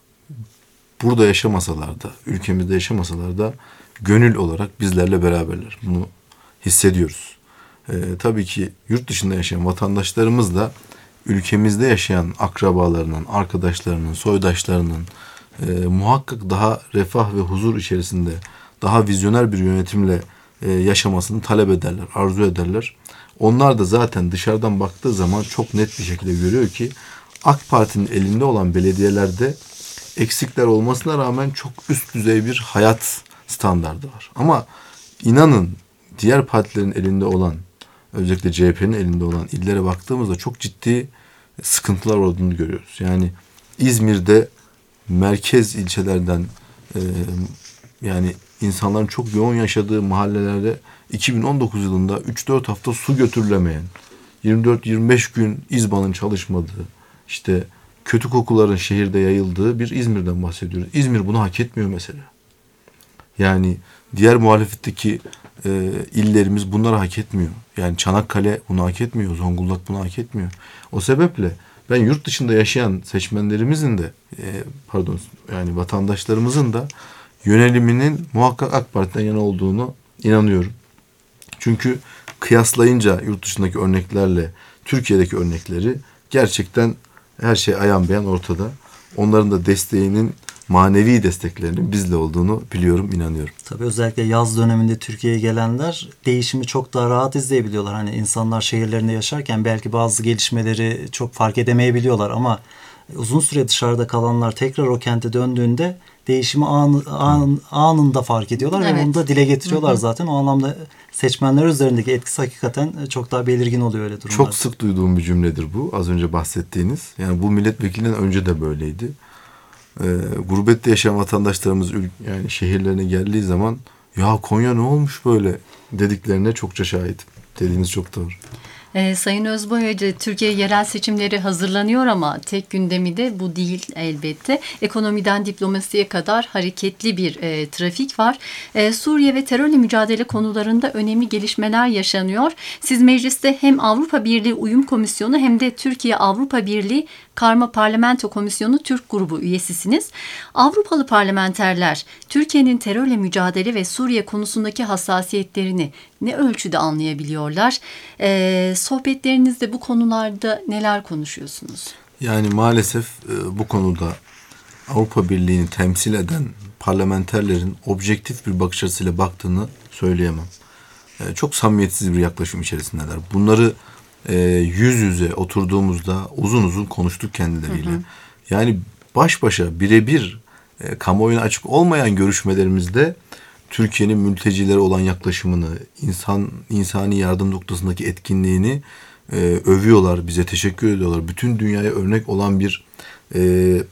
burada yaşamasalar da, ülkemizde yaşamasalar da gönül olarak bizlerle beraberler. Bunu hissediyoruz. E, tabii ki yurt dışında yaşayan vatandaşlarımız da ülkemizde yaşayan akrabalarının, arkadaşlarının, soydaşlarının e, muhakkak daha refah ve huzur içerisinde, daha vizyoner bir yönetimle e, yaşamasını talep ederler, arzu ederler. Onlar da zaten dışarıdan baktığı zaman çok net bir şekilde görüyor ki AK Parti'nin elinde olan belediyelerde eksikler olmasına rağmen çok üst düzey bir hayat standardı var. Ama inanın diğer partilerin elinde olan, özellikle C H P'nin elinde olan illere baktığımızda çok ciddi sıkıntılar olduğunu görüyoruz. Yani İzmir'de merkez ilçelerden e, yani insanların çok yoğun yaşadığı mahallelerde iki bin on dokuz yılında üç dört hafta su götürülemeyen, yirmi dört yirmi beş gün İZBAN'ın çalışmadığı, işte kötü kokuların şehirde yayıldığı bir İzmir'den bahsediyoruz. İzmir bunu hak etmiyor mesela. Yani diğer muhalefetteki e, illerimiz bunları hak etmiyor. Yani Çanakkale bunu hak etmiyor, Zonguldak bunu hak etmiyor. O sebeple ben yurt dışında yaşayan seçmenlerimizin de e, pardon yani vatandaşlarımızın da yöneliminin muhakkak AK Parti'den yana olduğunu inanıyorum. Çünkü kıyaslayınca yurt dışındaki örneklerle Türkiye'deki örnekleri gerçekten her şey ayan beyan ortada. Onların da desteğinin, manevi desteklerinin bizle olduğunu biliyorum, inanıyorum. Tabii özellikle yaz döneminde Türkiye'ye gelenler değişimi çok daha rahat izleyebiliyorlar. Hani insanlar şehirlerinde yaşarken belki bazı gelişmeleri çok fark edemeyebiliyorlar ama uzun süre dışarıda kalanlar tekrar o kente döndüğünde değişimi an, an, anında fark ediyorlar Evet. ve bunu da dile getiriyorlar Hı hı. zaten. O anlamda seçmenler üzerindeki etkisi hakikaten çok daha belirgin oluyor öyle durumlarda. Çok sık duyduğum bir cümledir bu. Az önce bahsettiğiniz. Yani bu milletvekilinden önce de böyleydi. Ee, gurbette yaşayan vatandaşlarımız ül- yani şehirlerine geldiği zaman ya Konya ne olmuş böyle dediklerine çokça şahidim. Dediğiniz çok doğru. Ee, Sayın Özboyacı, Türkiye yerel seçimleri hazırlanıyor ama tek gündemi de bu değil elbette. Ekonomiden diplomasiye kadar hareketli bir e, trafik var. E, Suriye ve terörle mücadele konularında önemli gelişmeler yaşanıyor. Siz mecliste hem Avrupa Birliği Uyum Komisyonu hem de Türkiye Avrupa Birliği Karma Parlamento Komisyonu Türk grubu üyesisiniz. Avrupalı parlamenterler Türkiye'nin terörle mücadele ve Suriye konusundaki hassasiyetlerini ne ölçüde anlayabiliyorlar? Ee, sohbetlerinizde bu konularda neler konuşuyorsunuz? Yani maalesef e, bu konuda Avrupa Birliği'ni temsil eden parlamenterlerin objektif bir bakış açısıyla baktığını söyleyemem. E, çok samimiyetsiz bir yaklaşım içerisindeler. Bunları e, yüz yüze oturduğumuzda uzun uzun konuştuk kendileriyle. Hı hı. Yani baş başa birebir e, kamuoyuna açık olmayan görüşmelerimizde Türkiye'nin mültecilere olan yaklaşımını, insan insani yardım noktasındaki etkinliğini e, övüyorlar, bize teşekkür ediyorlar. Bütün dünyaya örnek olan bir e,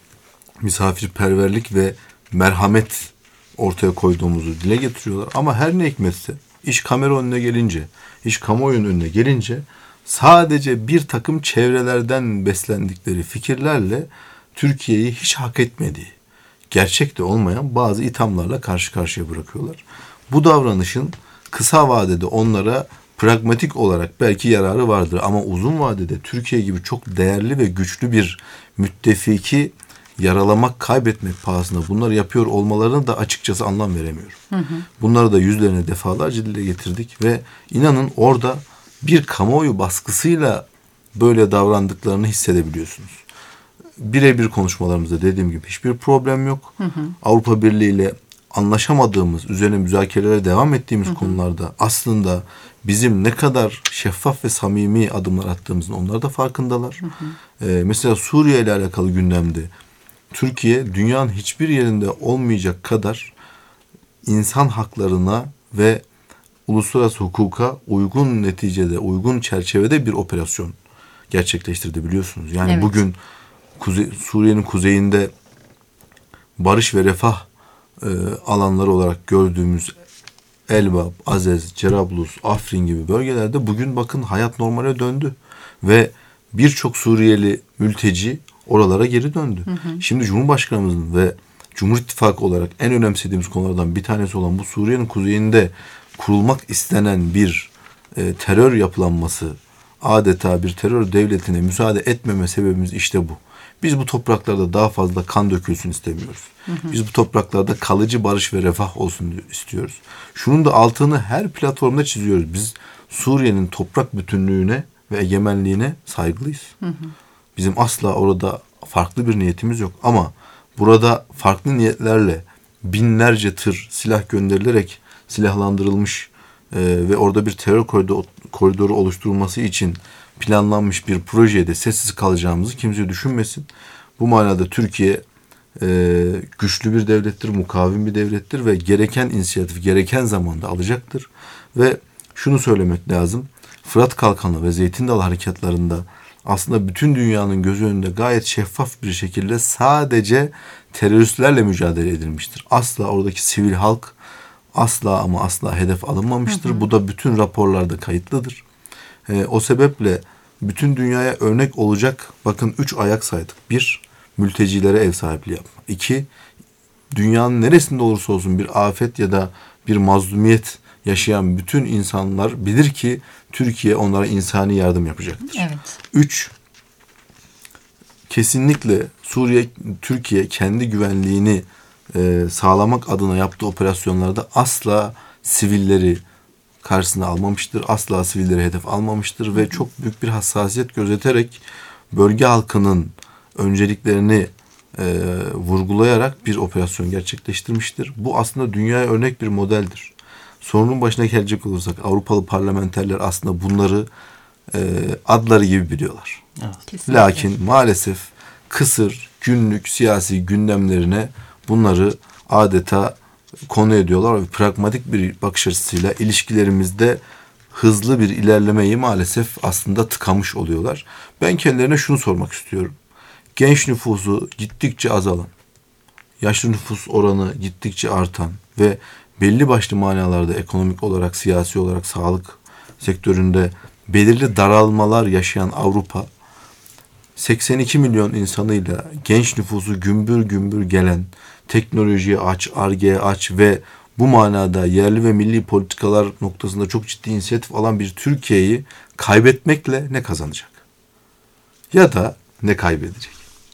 misafirperverlik ve merhamet ortaya koyduğumuzu dile getiriyorlar. Ama her ne hikmetse iş kamera önüne gelince, iş kamuoyunun önüne gelince sadece bir takım çevrelerden beslendikleri fikirlerle Türkiye'yi hiç hak etmediği, gerçek de olmayan bazı ithamlarla karşı karşıya bırakıyorlar. Bu davranışın kısa vadede onlara pragmatik olarak belki yararı vardır ama uzun vadede Türkiye gibi çok değerli ve güçlü bir müttefiki yaralamak, kaybetmek pahasına bunları yapıyor olmalarını da açıkçası anlam veremiyorum. Hı hı. Bunları da yüzlerine defalarca dile getirdik ve inanın orada bir kamuoyu baskısıyla böyle davrandıklarını hissedebiliyorsunuz. Birebir konuşmalarımızda dediğim gibi hiçbir problem yok. Hı hı. Avrupa Birliği ile anlaşamadığımız, üzerine müzakerelere devam ettiğimiz hı hı. konularda aslında bizim ne kadar şeffaf ve samimi adımlar attığımızın onlar da farkındalar. Hı hı. Ee, mesela Suriye ile alakalı gündemde Türkiye dünyanın hiçbir yerinde olmayacak kadar insan haklarına ve uluslararası hukuka uygun neticede, uygun çerçevede bir operasyon gerçekleştirdi biliyorsunuz. Yani evet. bugün Kuzey, Suriye'nin kuzeyinde barış ve refah e, alanları olarak gördüğümüz Elbap, Azez, Cerablus, Afrin gibi bölgelerde bugün bakın hayat normale döndü. Ve birçok Suriyeli mülteci oralara geri döndü. Hı hı. Şimdi Cumhurbaşkanımızın ve Cumhur İttifakı olarak en önemsediğimiz konulardan bir tanesi olan bu Suriye'nin kuzeyinde kurulmak istenen bir e, terör yapılanması, adeta bir terör devletine müsaade etmeme sebebimiz işte bu. Biz bu topraklarda daha fazla kan dökülsün istemiyoruz. Hı hı. Biz bu topraklarda kalıcı barış ve refah olsun istiyoruz. Şunun da altını her platformda çiziyoruz. Biz Suriye'nin toprak bütünlüğüne ve egemenliğine saygılıyız. Hı hı. Bizim asla orada farklı bir niyetimiz yok. Ama burada farklı niyetlerle binlerce tır silah gönderilerek silahlandırılmış e, ve orada bir terör koridoru, koridoru oluşturulması için planlanmış bir projede sessiz kalacağımızı kimse düşünmesin. Bu manada Türkiye e, güçlü bir devlettir, mukavim bir devlettir ve gereken inisiyatif gereken zamanda alacaktır. Ve şunu söylemek lazım. Fırat Kalkanı ve Zeytin Dalı harekatlarında aslında bütün dünyanın gözü önünde gayet şeffaf bir şekilde sadece teröristlerle mücadele edilmiştir. Asla oradaki sivil halk asla ama asla hedef alınmamıştır. Hı hı. Bu da bütün raporlarda kayıtlıdır. E, o sebeple bütün dünyaya örnek olacak bakın üç ayak saydık. Bir, mültecilere ev sahipliği yapmak. İki, dünyanın neresinde olursa olsun bir afet ya da bir mazlumiyet yaşayan bütün insanlar bilir ki Türkiye onlara insani yardım yapacaktır. Evet. Üç, kesinlikle Suriye, Türkiye kendi güvenliğini e, sağlamak adına yaptığı operasyonlarda asla sivilleri karşısına almamıştır. Asla sivilleri hedef almamıştır. Hı hı. Ve çok büyük bir hassasiyet gözeterek bölge halkının önceliklerini e, vurgulayarak bir operasyon gerçekleştirmiştir. Bu aslında dünyaya örnek bir modeldir. Sorunun başına gelecek olursak Avrupalı parlamenterler aslında bunları e, adları gibi biliyorlar. Evet, lakin maalesef kısır, günlük siyasi gündemlerine bunları adeta konu ediyorlar ve pragmatik bir bakış açısıyla ilişkilerimizde hızlı bir ilerlemeyi maalesef aslında tıkamış oluyorlar. Ben kendilerine şunu sormak istiyorum. Genç nüfusu gittikçe azalan, yaşlı nüfus oranı gittikçe artan ve belli başlı manalarda ekonomik olarak, siyasi olarak, sağlık sektöründe belirli daralmalar yaşayan Avrupa, seksen iki milyon insanıyla genç nüfusu gümbür gümbür gelen, teknolojiye aç, Ar-Ge'ye aç ve bu manada yerli ve milli politikalar noktasında çok ciddi inisiyatif alan bir Türkiye'yi kaybetmekle ne kazanacak? Ya da ne kaybedecek?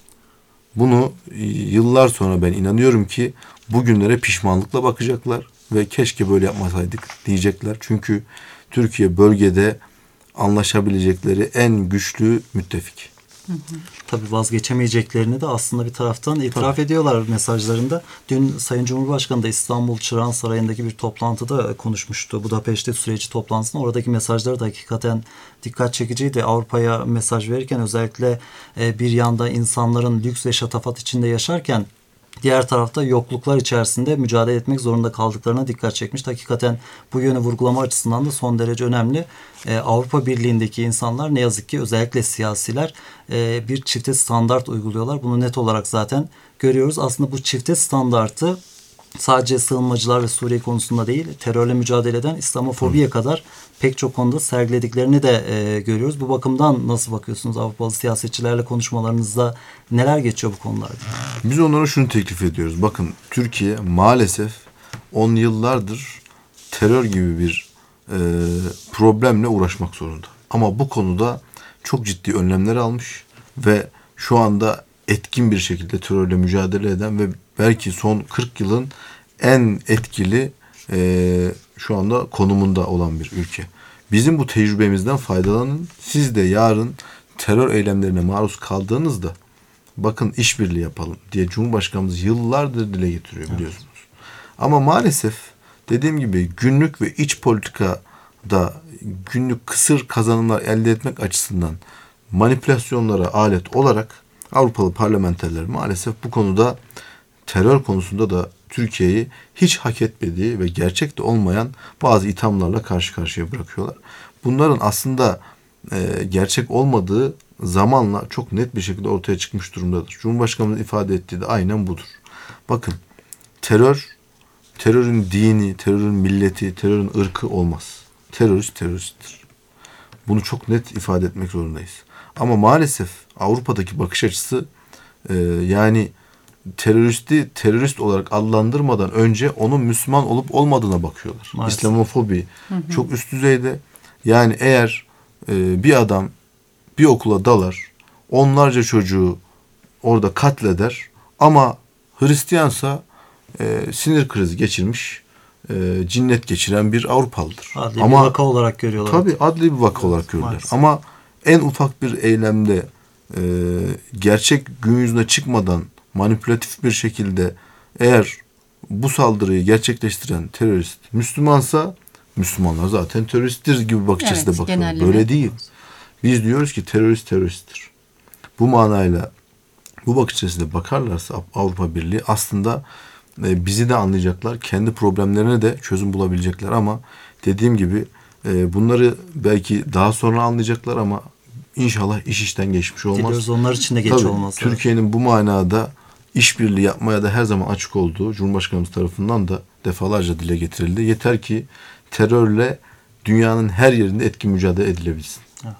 Bunu yıllar sonra ben inanıyorum ki bugünlere pişmanlıkla bakacaklar ve keşke böyle yapmasaydık diyecekler. Çünkü Türkiye bölgede anlaşabilecekleri en güçlü müttefik. Hı hı. Tabii vazgeçemeyeceklerini de aslında bir taraftan itiraf Tabii. ediyorlar mesajlarında. Dün Sayın Cumhurbaşkanı da İstanbul Çırağan Sarayı'ndaki bir toplantıda konuşmuştu. Budapeşte süreci toplantısında. Oradaki mesajları da hakikaten dikkat çekiciydi. Avrupa'ya mesaj verirken özellikle bir yanda insanların lüks ve şatafat içinde yaşarken diğer tarafta yokluklar içerisinde mücadele etmek zorunda kaldıklarına dikkat çekmiş. Hakikaten bu yönü vurgulama açısından da son derece önemli. Ee, Avrupa Birliği'ndeki insanlar ne yazık ki özellikle siyasiler e, bir çifte standart uyguluyorlar. Bunu net olarak zaten görüyoruz. Aslında bu çifte standartı sadece sığınmacılar ve Suriye konusunda değil, terörle mücadele eden İslamofobiye Hı. kadar pek çok konuda sergilediklerini de e, görüyoruz. Bu bakımdan nasıl bakıyorsunuz Avrupalı siyasetçilerle konuşmalarınızda neler geçiyor bu konularda? Biz onlara şunu teklif ediyoruz. Bakın Türkiye maalesef on yıllardır terör gibi bir e, problemle uğraşmak zorunda. Ama bu konuda çok ciddi önlemler almış ve şu anda etkin bir şekilde terörle mücadele eden ve belki son kırk yılın en etkili e, şu anda konumunda olan bir ülke. Bizim bu tecrübemizden faydalanın. Siz de yarın terör eylemlerine maruz kaldığınızda bakın işbirliği yapalım diye Cumhurbaşkanımız yıllardır dile getiriyor biliyorsunuz. Evet. Ama maalesef dediğim gibi günlük ve iç politikada günlük kısır kazanımlar elde etmek açısından manipülasyonlara alet olarak Avrupalı parlamenterler maalesef bu konuda terör konusunda da Türkiye'yi hiç hak etmediği ve gerçekte olmayan bazı ithamlarla karşı karşıya bırakıyorlar. Bunların aslında e, gerçek olmadığı zamanla çok net bir şekilde ortaya çıkmış durumdadır. Cumhurbaşkanımızın ifade ettiği de aynen budur. Bakın terör, terörün dini, terörün milleti, terörün ırkı olmaz. Terörist teröristtir. Bunu çok net ifade etmek zorundayız. Ama maalesef Avrupa'daki bakış açısı e, yani teröristi terörist olarak adlandırmadan önce onun Müslüman olup olmadığına bakıyorlar. Maalesef. İslamofobi hı hı. çok üst düzeyde. Yani eğer e, bir adam bir okula dalar, onlarca çocuğu orada katleder ama Hristiyansa e, sinir krizi geçirmiş, e, cinnet geçiren bir Avrupalıdır. Adli ama, bir vaka olarak görüyorlar. Tabii adli bir vaka evet, olarak görürler. Maalesef. Ama en ufak bir eylemde e, gerçek gün yüzüne çıkmadan manipülatif bir şekilde eğer bu saldırıyı gerçekleştiren terörist Müslümansa Müslümanlar zaten teröristtir gibi bakış açısıyla evet, bakıyorlar. Böyle değil. Biz diyoruz ki terörist teröristtir. Bu manayla bu bakış açısıyla bakarlarsa Avrupa Birliği aslında e, bizi de anlayacaklar. Kendi problemlerine de çözüm bulabilecekler ama dediğim gibi e, bunları belki daha sonra anlayacaklar ama İnşallah iş işten geçmiş olmaz. Diliyoruz onlar için de geç Tabii, olmaz. Türkiye'nin bu manada işbirliği yapmaya da her zaman açık olduğu Cumhurbaşkanımız tarafından da defalarca dile getirildi. Yeter ki terörle dünyanın her yerinde etkin mücadele edilebilsin. Evet.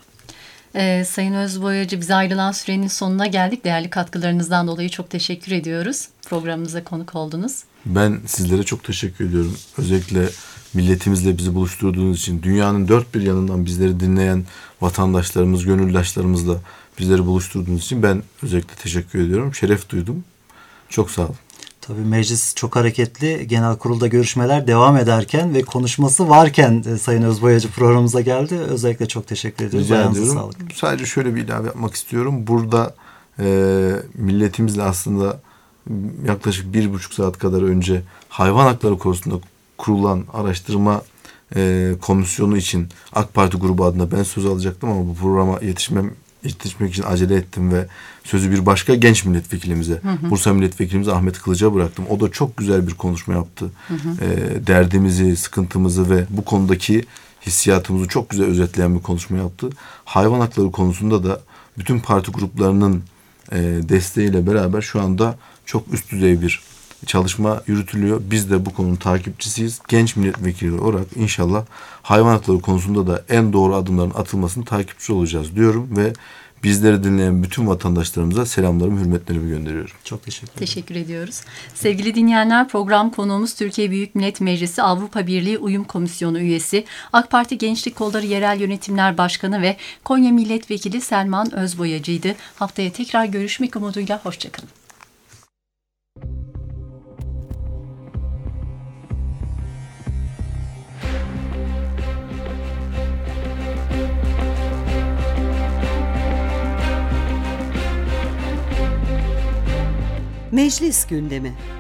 Ee, Sayın Özboyacı, bize ayrılan sürenin sonuna geldik. Değerli katkılarınızdan dolayı çok teşekkür ediyoruz. Programımıza konuk oldunuz. Ben sizlere çok teşekkür ediyorum. Özellikle milletimizle bizi buluşturduğunuz için, dünyanın dört bir yanından bizleri dinleyen vatandaşlarımız, gönüldaşlarımızla bizleri buluşturduğunuz için ben özellikle teşekkür ediyorum. Şeref duydum. Çok sağ olun. Tabii meclis çok hareketli. Genel kurulda görüşmeler devam ederken ve konuşması varken e, Sayın Özboyacı programımıza geldi. Özellikle çok teşekkür ediyoruz. Rica ediyorum. Sağlık. Sadece şöyle bir ilave yapmak istiyorum. Burada e, milletimizle aslında yaklaşık bir buçuk saat kadar önce hayvan hakları konusunda kurulan araştırma e, komisyonu için AK Parti grubu adına ben söz alacaktım ama bu programa yetişmem yetişmek için acele ettim ve sözü bir başka genç milletvekilimize, hı hı. Bursa milletvekilimize Ahmet Kılıç'a bıraktım. O da çok güzel bir konuşma yaptı. Hı hı. E, derdimizi, sıkıntımızı ve bu konudaki hissiyatımızı çok güzel özetleyen bir konuşma yaptı. Hayvan hakları konusunda da bütün parti gruplarının e, desteğiyle beraber şu anda çok üst düzey bir çalışma yürütülüyor. Biz de bu konunun takipçisiyiz. Genç milletvekili olarak inşallah hayvan hakları konusunda da en doğru adımların atılmasını takipçi olacağız diyorum ve bizleri dinleyen bütün vatandaşlarımıza selamlarımı, hürmetlerimi gönderiyorum. Çok teşekkür ederim. Teşekkür ediyoruz. Sevgili dinleyenler, program konuğumuz Türkiye Büyük Millet Meclisi Avrupa Birliği Uyum Komisyonu üyesi, AK Parti Gençlik Kolları Yerel Yönetimler Başkanı ve Konya Milletvekili Selman Özboyacı'ydı. Haftaya tekrar görüşmek umuduyla hoşçakalın. Meclis gündemi.